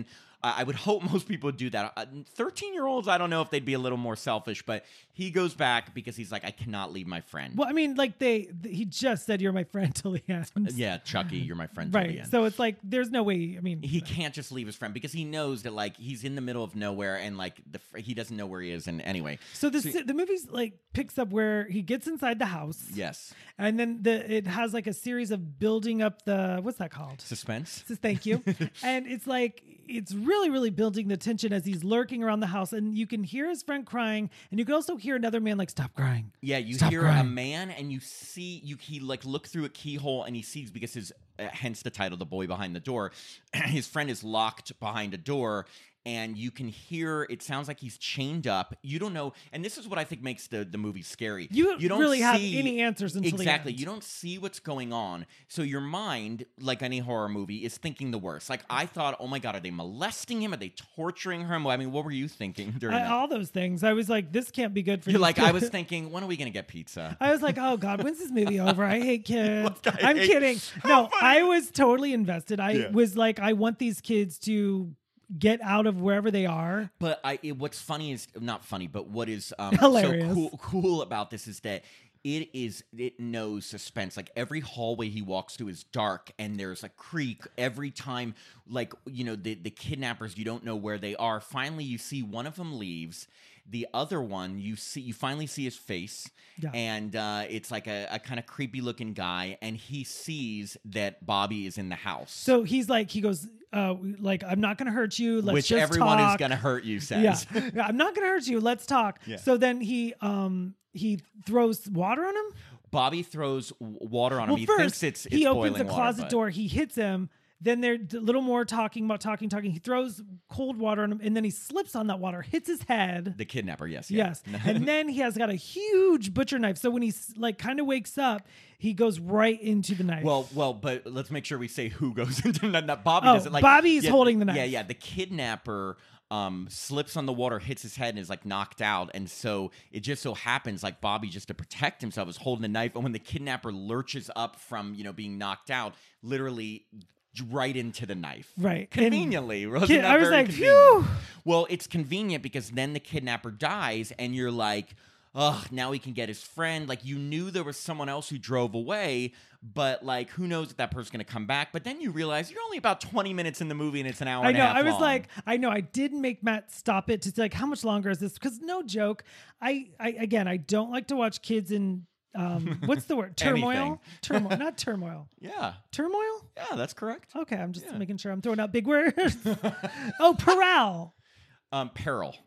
I, I would hope most people would do that. thirteen-year-olds, I don't know if they'd be a little more selfish, but he goes back because he's like, I cannot leave my friend. Well, I mean, like they, th- he just said, "You're my friend till the end." Yeah, Chucky, you're my friend till the Right. end. So it's like, there's no way. I mean, He can't just leave his friend because he knows that like he's in the middle of nowhere and like the fr- he doesn't know where he is. And anyway, so the So- the movie's like picks up where he gets inside the house. yes, And then the it has like a series of building up the what's that called? suspense. Says thank you. And it's like it's really, really building the tension as he's lurking around the house. And you can hear his friend crying, and you can also hear another man like, stop crying. Yeah, you Stop hear a crying. man and you see you he like look through a keyhole and he sees because his uh, hence the title The Boy Behind the Door. His friend is locked behind a door. And you can hear, it sounds like he's chained up. You don't know, and this is what I think makes the, the movie scary. You, you don't really have see, any answers until exactly. the end. You don't see what's going on, so your mind, like any horror movie, is thinking the worst. Like I thought, oh my god, are they molesting him? Are they torturing him? I mean, what were you thinking during I, that? all those things. I was like, this can't be good for You're these like, I kids. was thinking, when are we gonna get pizza? I was like, oh God, when's this movie over? I hate kids. Like, I I'm hate- kidding. No, I was totally invested. I Yeah. was like, I want these kids to get out of wherever they are. But I, it, what's funny is not funny, but what is um, Hilarious. so cool, cool about this is that it is it knows suspense. Like every hallway he walks to is dark, and there's a creak every time. Like you know, the the kidnappers, you don't know where they are. Finally, you see one of them leaves. The other one, you see, you finally see his face, Yeah. and uh, it's like a, a kind of creepy looking guy, and he sees that Bobby is in the house. So he's like, he goes, uh, like, I'm not going to hurt you. Let's which just everyone talk. is gonna hurt you says. Yeah. Yeah, I'm not going to hurt you. Let's talk. Yeah. So then he, um, he throws water on him. Bobby throws w- water on him. Well, he first thinks it's, it's he opens boiling the closet water, but- door. He hits him. Then they're a little more talking about talking, talking. He throws cold water on him, and then he slips on that water, hits his head. The kidnapper, yes. Yeah. Yes. And then he has got a huge butcher knife. So when he's like kind of wakes up, he goes right into the knife. Well, well, but let's make sure we say who goes into the knife. Bobby Oh, doesn't like. Bobby's yeah, holding the knife. Yeah, yeah. The kidnapper um, slips on the water, hits his head, and is like knocked out. And so it just so happens like Bobby, just to protect himself, is holding the knife. And when the kidnapper lurches up from you know being knocked out, literally right into the knife. Right. Conveniently. Wasn't Kid- that I was very like, convenient? phew. Well, it's convenient because then the kidnapper dies, and you're like, ugh, now he can get his friend. Like, you knew there was someone else who drove away, but, like, who knows if that person's going to come back. But then you realize you're only about twenty minutes in the movie, and it's an hour I and know. a half I was long. like, I know. I did make Matt stop it to say, like, how much longer is this? Because no joke. I, I again, I don't like to watch kids in um, what's the word? Turmoil. Anything. Turmoil. Not turmoil. Yeah. Turmoil. Yeah, that's correct. Okay, I'm just Yeah. making sure I'm throwing out big words. Oh, Purell. Um, Peril.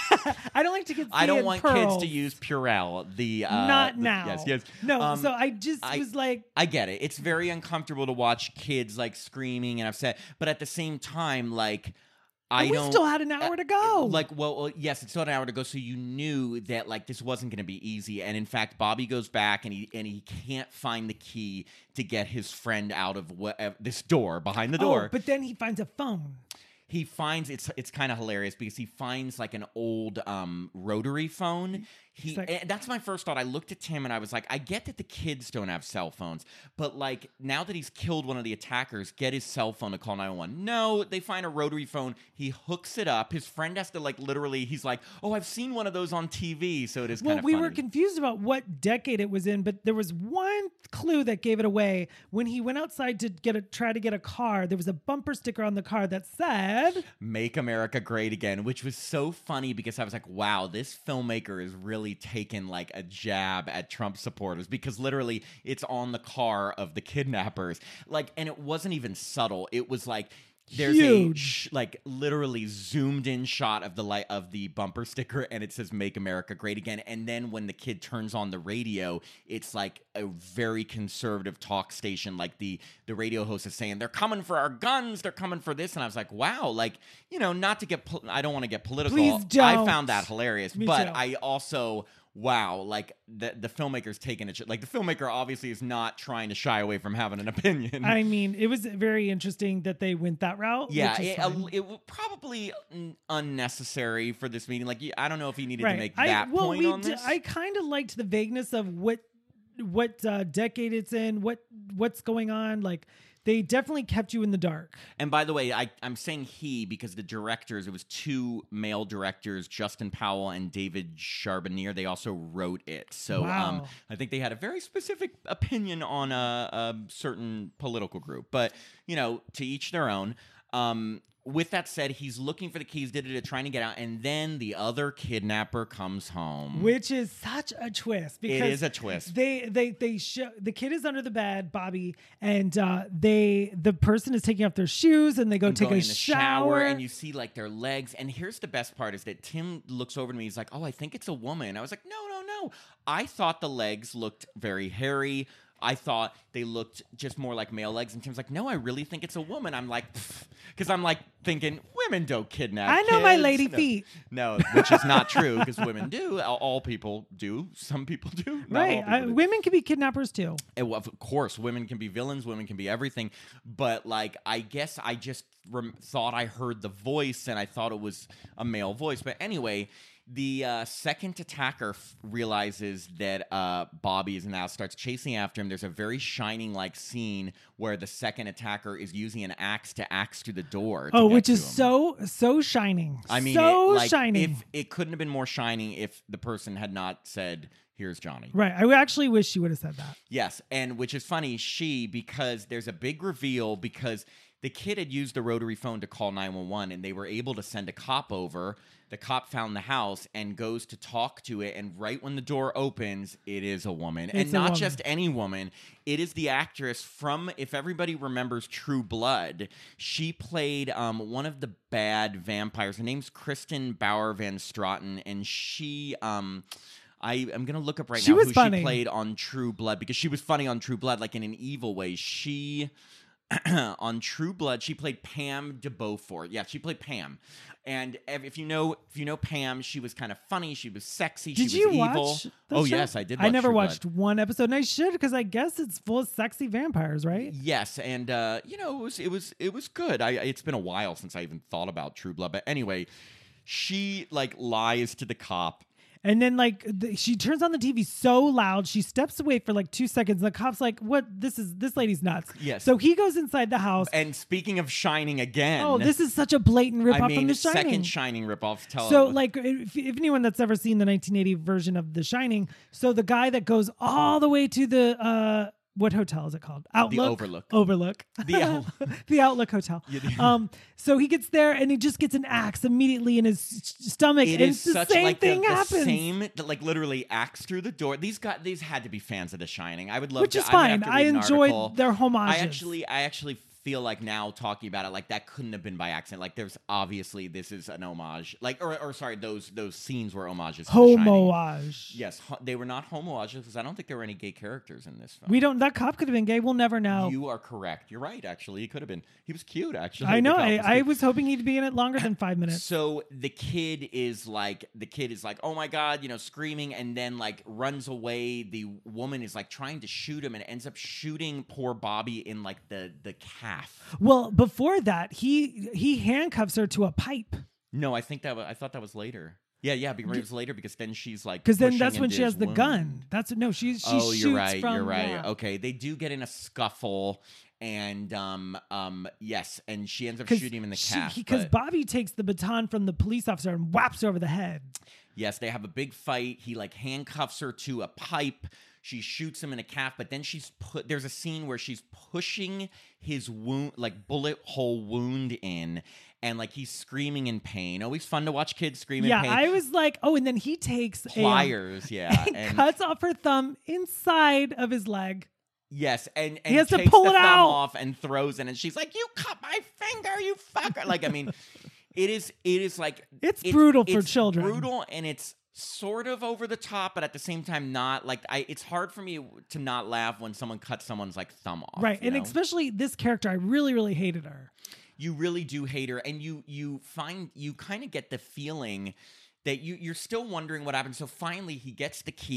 I don't like to get. I don't want kids pearls. to use Purell. The uh, Not the- now. Yes, yes. No. Um, so I just I- was like, I get it. It's very uncomfortable to watch kids like screaming and upset, but at the same time, like I we don't. still had an hour uh, to go. Like, well, well, yes, it's still an hour to go. So you knew that like this wasn't going to be easy, and in fact, Bobby goes back and he and he can't find the key to get his friend out of what, uh, this door behind the door. Oh, but then he finds a phone. He finds it's it's kind of hilarious because he finds like an old um, rotary phone. He like- and that's my first thought. I looked at Tim and I was like, I get that the kids don't have cell phones, but like now that he's killed one of the attackers, get his cell phone to call nine one one. No, they find a rotary phone. He hooks it up. His friend has to like literally. He's like, oh, I've seen one of those on T V, so it is Well, kind of we funny. were confused about what decade it was in, but there was one clue that gave it away. When he went outside to get a try to get a car, there was a bumper sticker on the car that said, Make America Great Again, which was so funny because I was like, wow, this filmmaker is really taking like a jab at Trump supporters because literally it's on the car of the kidnappers. Like, and it wasn't even subtle. It was like, there's Huge. a sh- like literally zoomed in shot of the light of the bumper sticker and it says Make America Great Again. And then when the kid turns on the radio, it's like a very conservative talk station. Like the the radio host is saying, they're coming for our guns, they're coming for this. And I was like, wow, like, you know, not to get pol- I don't want to get political. Please I don't. found that hilarious. Me but too. I also wow, like the the filmmaker's taking it. Like the filmmaker obviously is not trying to shy away from having an opinion. I mean, it was very interesting that they went that route. Yeah, which is it, fine. uh, it was probably un- unnecessary for this meeting. Like, I don't know if he needed right. to make I, that well, point we on d- this. I kind of liked the vagueness of what what uh, decade it's in, what what's going on. Like they definitely kept you in the dark. And by the way, I, I'm saying he because the directors, it was two male directors, Justin Powell and David Charbonnier. They also wrote it. So Wow. um, I think they had a very specific opinion on a, a certain political group. But, you know, to each their own. Um, with that said, he's looking for the keys, did it, trying to get out, and then the other kidnapper comes home. Which is such a twist. Because it is a twist. They they they show the kid is under the bed, Bobby, and uh, they the person is taking off their shoes and they go and take a in the shower. shower, and you see like their legs. And here's the best part: is that Tim looks over to me. He's like, "Oh, I think it's a woman." I was like, "No, no, no." I thought the legs looked very hairy. I thought they looked just more like male legs. And Tim's like, no, I really think it's a woman. I'm like, because I'm like thinking women don't kidnap I know kids. my lady no. feet. No, which is not true because women do. All, all people do. Some people do. Not Right. all people I, do. women can be kidnappers too. And, well, of course, women can be villains. Women can be everything. But like, I guess I just rem- thought I heard the voice and I thought it was a male voice. But anyway, the uh, second attacker f- realizes that uh, Bobby is now starts chasing after him. There's a very Shining-like scene where the second attacker is using an axe to axe through the door. to Oh, get which to is him. so so shining. I mean, so it, like, shining. If it couldn't have been more shining if the person had not said, "Here's Johnny." Right. I actually wish she would have said that. Yes, and which is funny, she, because there's a big reveal because the kid had used the rotary phone to call nine one one and they were able to send a cop over. The cop found the house and goes to talk to it, and right when the door opens, it is a woman. It's and a not woman. just any woman. It is the actress from, if everybody remembers True Blood, she played um, one of the bad vampires. Her name's Kristen Bauer Van Straten, and she... Um, I am going to look up right She now was who funny. she played on True Blood because she was funny on True Blood, like in an evil way. She, on True Blood, she played Pam de Beaufort. Yeah, she played Pam. And ev- if you know, if you know Pam, she was kind of funny. She was sexy. Did she you was watch? evil. the Oh show? yes, I did. I Watch never True watched Blood. one episode, and I should because I guess it's full of sexy vampires, right? Yes, and uh, you know, it was it was it was good. I it's been a while since I even thought about True Blood, but anyway, she like lies to the cop. And then, like, the, she turns on the T V so loud, she steps away for like two seconds. And the cop's like, "What? This is this lady's nuts." Yes. So he goes inside the house. And speaking of Shining again, Oh, this is such a blatant ripoff I mean, from The Shining. second Shining ripoff. Tell So, like, if, if anyone that's ever seen the nineteen eighty version of The Shining, so the guy that goes all the way to the uh, what hotel is it called? Outlook. Overlook. Overlook. The Out- the Outlook Hotel. Yeah, the- um. So he gets there and he just gets an axe immediately in his s- stomach. It and is the such same like thing the, the happens. same, like literally axe through the door. These got these had to be fans of The Shining. I would love Which to. is I'm gonna fine. have to I read an enjoyed article. their homages. I actually, I actually feel like now talking about it, like that couldn't have been by accident. Like there's obviously this is an homage. Like or, or sorry, those those scenes were homages. to The Shining. Homoage. Yes, ho- they were not homoages because I don't think there were any gay characters in this film. We don't. That cop could have been gay. We'll never know. You are correct. You're right. Actually, he could have been. He was cute. Actually, I The know. cop I, was I cute. was hoping he'd be in it longer than five minutes. So the kid is like, the kid is like, oh my God, you know, screaming, and then like runs away. The woman is like trying to shoot him and ends up shooting poor Bobby in like the the calf. Well, before that, he he handcuffs her to a pipe No, I think that was, I thought that was later. Yeah, yeah, because it was later because then she's like, because then pushing that's when into she has his the wound. gun. That's no, she she Oh, shoots you're right. from. You're right. yeah. Okay, they do get in a scuffle, and um um yes, and she ends up Because shooting him in the calf. Because but- Bobby takes the baton from the police officer and whaps her over the head. Yes, they have a big fight. He like handcuffs her to a pipe. She shoots him in a calf, but then she's put. There's a scene where she's pushing his wound, like bullet hole wound in, and like he's screaming in pain. Always fun to watch kids scream Yeah, in pain. I was like, oh, and then he takes Pliers, a, yeah, and, and cuts off her thumb inside of his leg. yes, and and He has to takes pull the it thumb out. off and throws it, and she's like, "You cut my finger, you fucker!" Like, I mean, it is, it is like It's brutal for it's children. Brutal, and it's sort of over the top, but at the same time not. Like, I, it's hard for me to not laugh when someone cuts someone's like thumb off. Right, you and know? especially this character, I really, really hated her. You really do hate her, and you you find you kind of get the feeling that you you're still wondering what happened. So finally, he gets the key.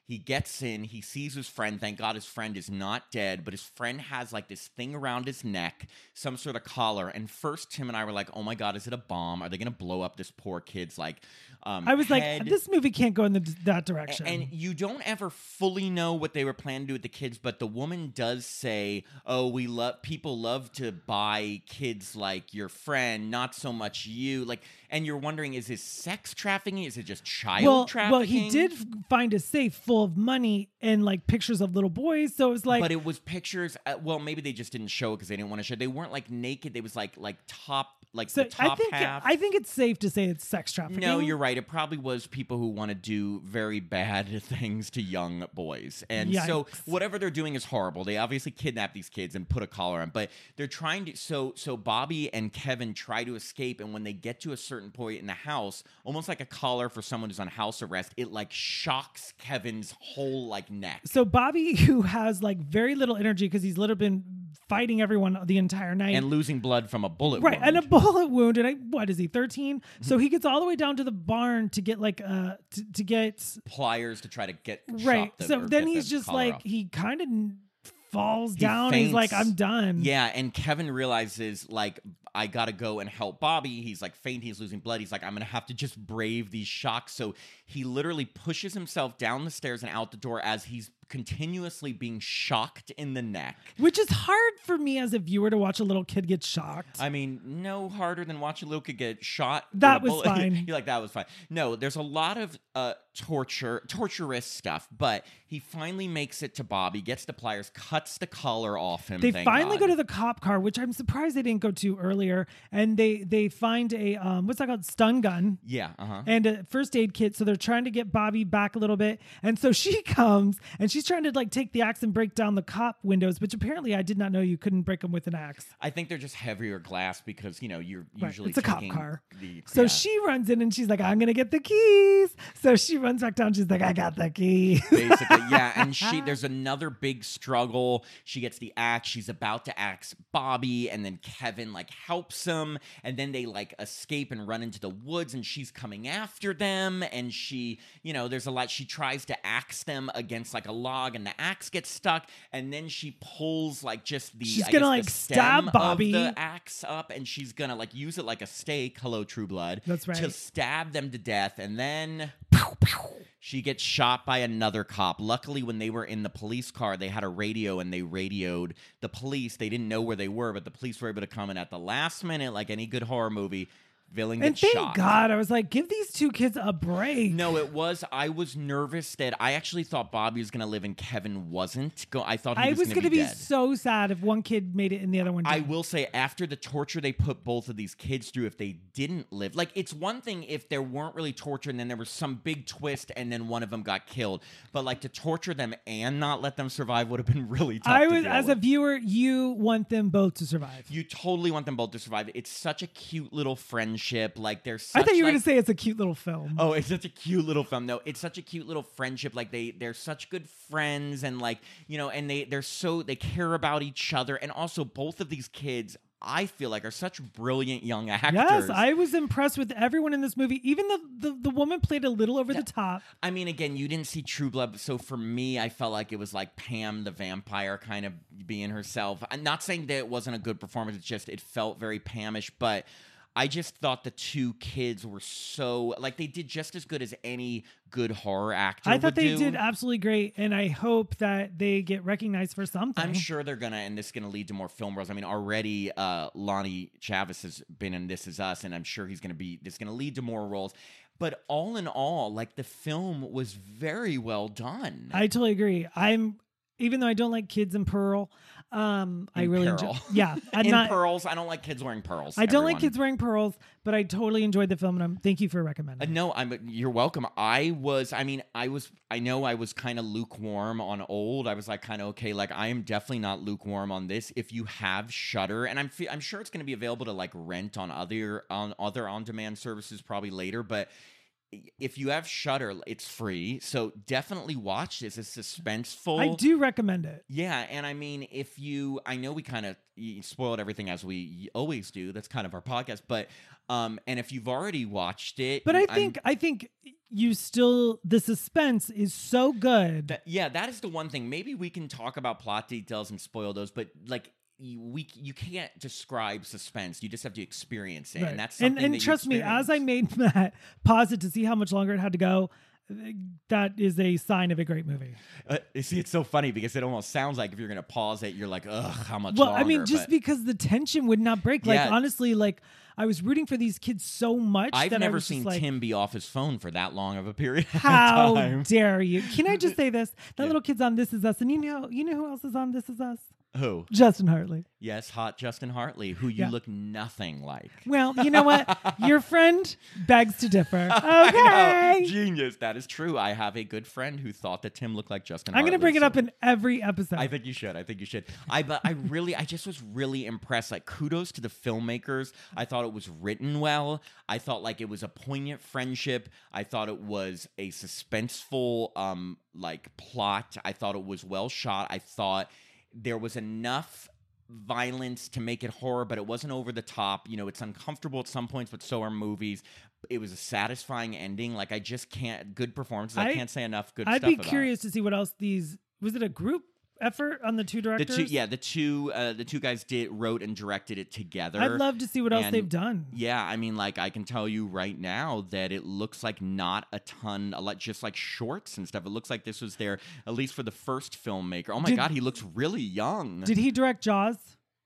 He gets in, he sees his friend. Thank God his friend is not dead, but his friend has like this thing around his neck, some sort of collar. And first, Tim and I were like, oh my God, is it a bomb? Are they going to blow up this poor kid's like um, I was head? like, this movie can't go in the, that direction. And you don't ever fully know what they were planning to do with the kids, but the woman does say, oh, we love, people love to buy kids like your friend, not so much you. Like, and you're wondering, is this sex trafficking? Is it just child well, trafficking? Well, he did f- find a safe full of money and like pictures of little boys. So it was like, but it was pictures. Uh, well, maybe they just didn't show it because they didn't want to show. They weren't like naked. They was like like top, like so the top I think half. I think it's safe to say it's sex trafficking. No, you're right. It probably was people who want to do very bad things to young boys. And Yikes. so whatever they're doing is horrible. They obviously kidnap these kids and put a collar on, but they're trying to so so Bobby and Kevin try to escape, and when they get to a certain point in the house, almost like a collar for someone who's on house arrest, it like shocks Kevin's whole like neck. So Bobby, who has like very little energy because he's literally been fighting everyone the entire night And losing blood from a bullet right, wound. and a bullet wound, and I, what is he, thirteen? Mm-hmm. So he gets all the way down to the barn to get like uh to, to get pliers to try to get right. them, So then he's just like off. he kind of falls He down. faints. He's like, I'm done. Yeah, and Kevin realizes like I gotta go and help Bobby. He's like faint. He's losing blood. He's like, I'm gonna have to just brave these shocks. So he literally pushes himself down the stairs and out the door as he's continuously being shocked in the neck. Which is hard for me as a viewer to watch a little kid get shocked. I mean, no harder than watching a little kid get shot. That with a was bullet. fine. You're like, that was fine. No, there's a lot of uh, torture, torturous stuff, but he finally makes it to Bobby, gets the pliers, cuts the collar off him. They thank finally God. go to the cop car, which I'm surprised they didn't go to earlier. And they they find a um what's that called, stun gun. Yeah, uh-huh. And a first aid kit. So they're trying to get Bobby back a little bit. And so she comes and she's trying to like take the axe and break down the cop windows, which apparently I did not know you couldn't break them with an axe. I think they're just heavier glass because, you know, you're Right, usually it's a cop taking car. The, So yeah. she runs in and she's like, I'm going to get the keys. So she runs back down. She's like, I got the key. Basically, yeah. And she, there's another big struggle. She gets the axe. She's about to axe Bobby, and then Kevin like helps him, and then they like escape and run into the woods, and she's coming after them. And she, you know, there's a lot. She tries to axe them against like a log, and the axe gets stuck. And then she pulls like just the She's I gonna, guess, like, the stab stem Bobby. of the axe up, and she's gonna like use it like a stake. Hello, True Blood. That's right. To stab them to death, and then. She gets shot by another cop. Luckily, when they were in the police car, they had a radio and they radioed the police. They didn't know where they were, but the police were able to come in at the last minute, like any good horror movie. Villain And gets thank shot. God, I was like, give these two kids a break. No, it was. I was nervous that I actually thought Bobby was going to live and Kevin wasn't. Go. I thought he I was, was going to going to be, be dead. so sad if one kid made it and the other one I didn't. will say, after the torture they put both of these kids through, if they didn't live, like, it's one thing if there weren't really torture and then there was some big twist and then one of them got killed. But, like, to torture them and not let them survive would have been really tough I to was, deal as with. a viewer, you want them both to survive. You totally want them both to survive. It's such a cute little friendship. Like, they're I such, thought you were like, going to say it's a cute little film. Oh, it's such a cute little film. No, it's such a cute little friendship. Like they, they're such good friends, and like you know, and they, they're so they care about each other, and also both of these kids, I feel like, are such brilliant young actors. Yes, I was impressed with everyone in this movie. Even the the, the woman played a little over the top. I mean, again, you didn't see True Blood, so for me, I felt like it was like Pam the vampire kind of being herself. I'm not saying that it wasn't a good performance. It's just it felt very Pamish, but. I just thought the two kids were so like they did just as good as any good horror actor. I thought would they do. did absolutely great, and I hope that they get recognized for something. I'm sure they're gonna, and this is gonna lead to more film roles. I mean, already uh, Lonnie Chavis has been in This Is Us, and I'm sure he's gonna be. This is gonna lead to more roles. But all in all, like the film was very well done. I totally agree. I'm even though I don't like kids in Pearl. Um, I In really Pearl. enjoy. Yeah, I'm in not. pearls, I don't like kids wearing pearls. I don't like everyone. kids wearing pearls, but I totally enjoyed the film, and I'm thank you for Uh, recommending. no, I'm. You're welcome. I was. I mean, I was. I know I was kind of lukewarm on old. I was like, kind of okay. Like, I am definitely not lukewarm on this. If you have Shudder, and I'm. fe- I'm sure it's going to be available to like rent on other on other on demand services probably later, but. If you have Shudder, it's free. So definitely watch this. It's suspenseful. I do recommend it. Yeah, and I mean, if you, I know we kind of spoiled everything as we always do. That's kind of our podcast. But, um, and if you've already watched it, But I I'm- think I think you still the suspense is so good. That, yeah, that is the one thing. Maybe we can talk about plot details and spoil those, but like you, we you can't describe suspense. You just have to experience it, Right. and that's and something and that you trust me, as I experience. made that pause it to see how much longer it had to go, that is a sign of a great movie. Uh, you see, it's so funny because it almost sounds like if you're going to pause it, you're like, ugh, how much Well, longer? I mean, just but because the tension would not break. Like Yeah. honestly, like I was rooting for these kids so much I've that I never was seen just like, Tim be off his phone for that long of a period how of time. dare you? Can I just say this? That Yeah. little kid's on This Is Us, and you know, you know who else is on This Is Us? Who? Justin Hartley. Yes, hot Justin Hartley, who you Yeah. look nothing like. Well, you know what? Your friend begs to differ. I know. Okay. Genius. That is true. I have a good friend who thought that Tim looked like Justin I'm Hartley. going to bring it so- up in every episode. I think you should. I think you should. I but I really I just was really impressed. Like kudos to the filmmakers. I thought it was written well. I thought like it was a poignant friendship. I thought it was a suspenseful um like plot. I thought it was well shot. I thought there was enough violence to make it horror, but it wasn't over the top. You know, it's uncomfortable at some points, but so are movies. It was a satisfying ending. Like I just can't good performances. I, I- can't say enough good I'd stuff be about it. curious to see what else these. Was it a group effort on the two The directors? two, yeah, the two, uh, the two guys did wrote and directed it together. I'd love to see what else And- they've done. Yeah, I mean, like I can tell you right now that it looks like not a ton, a lot, just like shorts and stuff. It looks like this was their, at least for the first filmmaker. Oh my Did- God, he looks really young. Did he direct Jaws?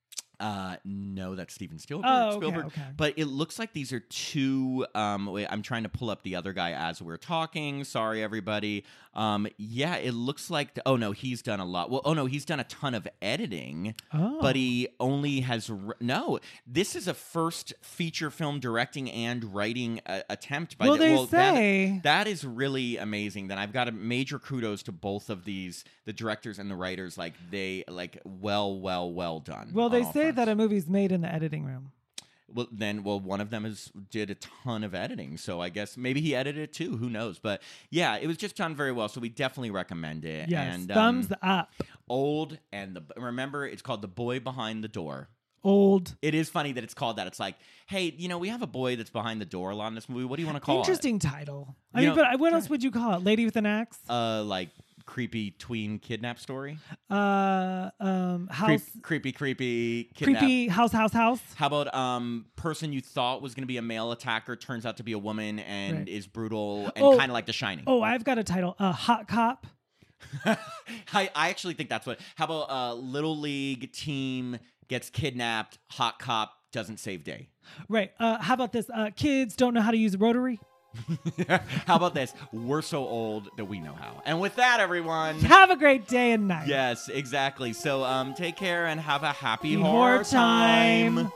Uh, no, that's Steven Spielberg. Oh, okay, Spielberg. okay. But it looks like these are two. Um, wait, I'm trying to pull up the other guy as we're talking. Sorry, everybody. Um, yeah, it looks like. The, oh no, he's done a lot. Well, oh no, he's done a ton of editing. Oh. But he only has r- no. This is a first feature film directing and writing uh, attempt by. Well, the, they well, that- say- that is really amazing. Then I've got a major kudos to both of these, the directors and the writers. Like they, like well, well, well done. Well, on they all say fronts. that a movie's made in the editing room. Well, then, well, one of them is did a ton of editing, so I guess maybe he edited it too. Who knows? But yeah, it was just done very well, so we definitely recommend it. Yes, and, thumbs um, up. old and the remember, it's called The Boy Behind the Door. Old. It is funny that it's called that. It's like, hey, you know, we have a boy that's behind the door a lot in this movie. What do you want to call Interesting title. I You mean, know, but what else would you call it? Lady with an Axe? it? Uh, like creepy tween kidnap story. Uh, um, house. Creep, creepy, creepy kidnap. Creepy house, house, house. How about um person you thought was going to be a male attacker turns out to be a woman and Right. is brutal and Oh. kind of like The Shining. Oh, I've got a title. Uh, Hot Cop. I, I actually think that's what. How about uh, little league team gets kidnapped, hot cop doesn't save day. Right. Uh, how about this? Uh, kids don't know how to use a rotary. How about this? We're so old that we know how. And with that, everyone. Have a great day and night. Yes, exactly. So um, take care and have a happy Happy horror, horror time. time.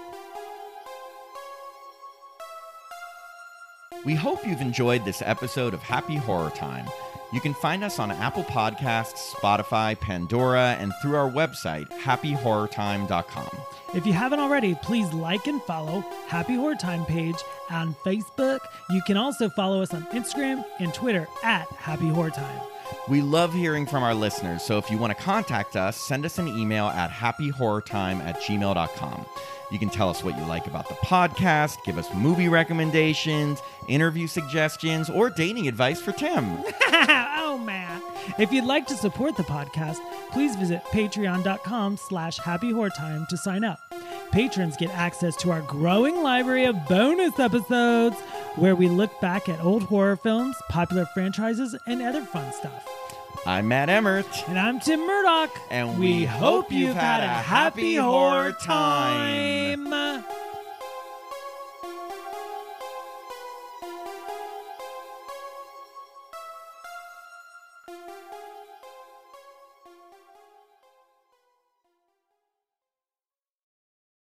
We hope you've enjoyed this episode of Happy Horror Time. You can find us on Apple Podcasts, Spotify, Pandora, and through our website, happy horror time dot com. If you haven't already, please like and follow Happy Horror Time page on Facebook. You can also follow us on Instagram and Twitter at Happy Horror Time. We love hearing from our listeners, so if you want to contact us, send us an email at happy horror time at gmail dot com. You can tell us what you like about the podcast, give us movie recommendations, interview suggestions, or dating advice for Tim. Oh, man. If you'd like to support the podcast, please visit patreon.com slash happy horror time to sign up. Patrons get access to our growing library of bonus episodes where we look back at old horror films, popular franchises, and other fun stuff. I'm Matt Emmert. And I'm Tim Murdoch. And we hope you've had a happy horror time.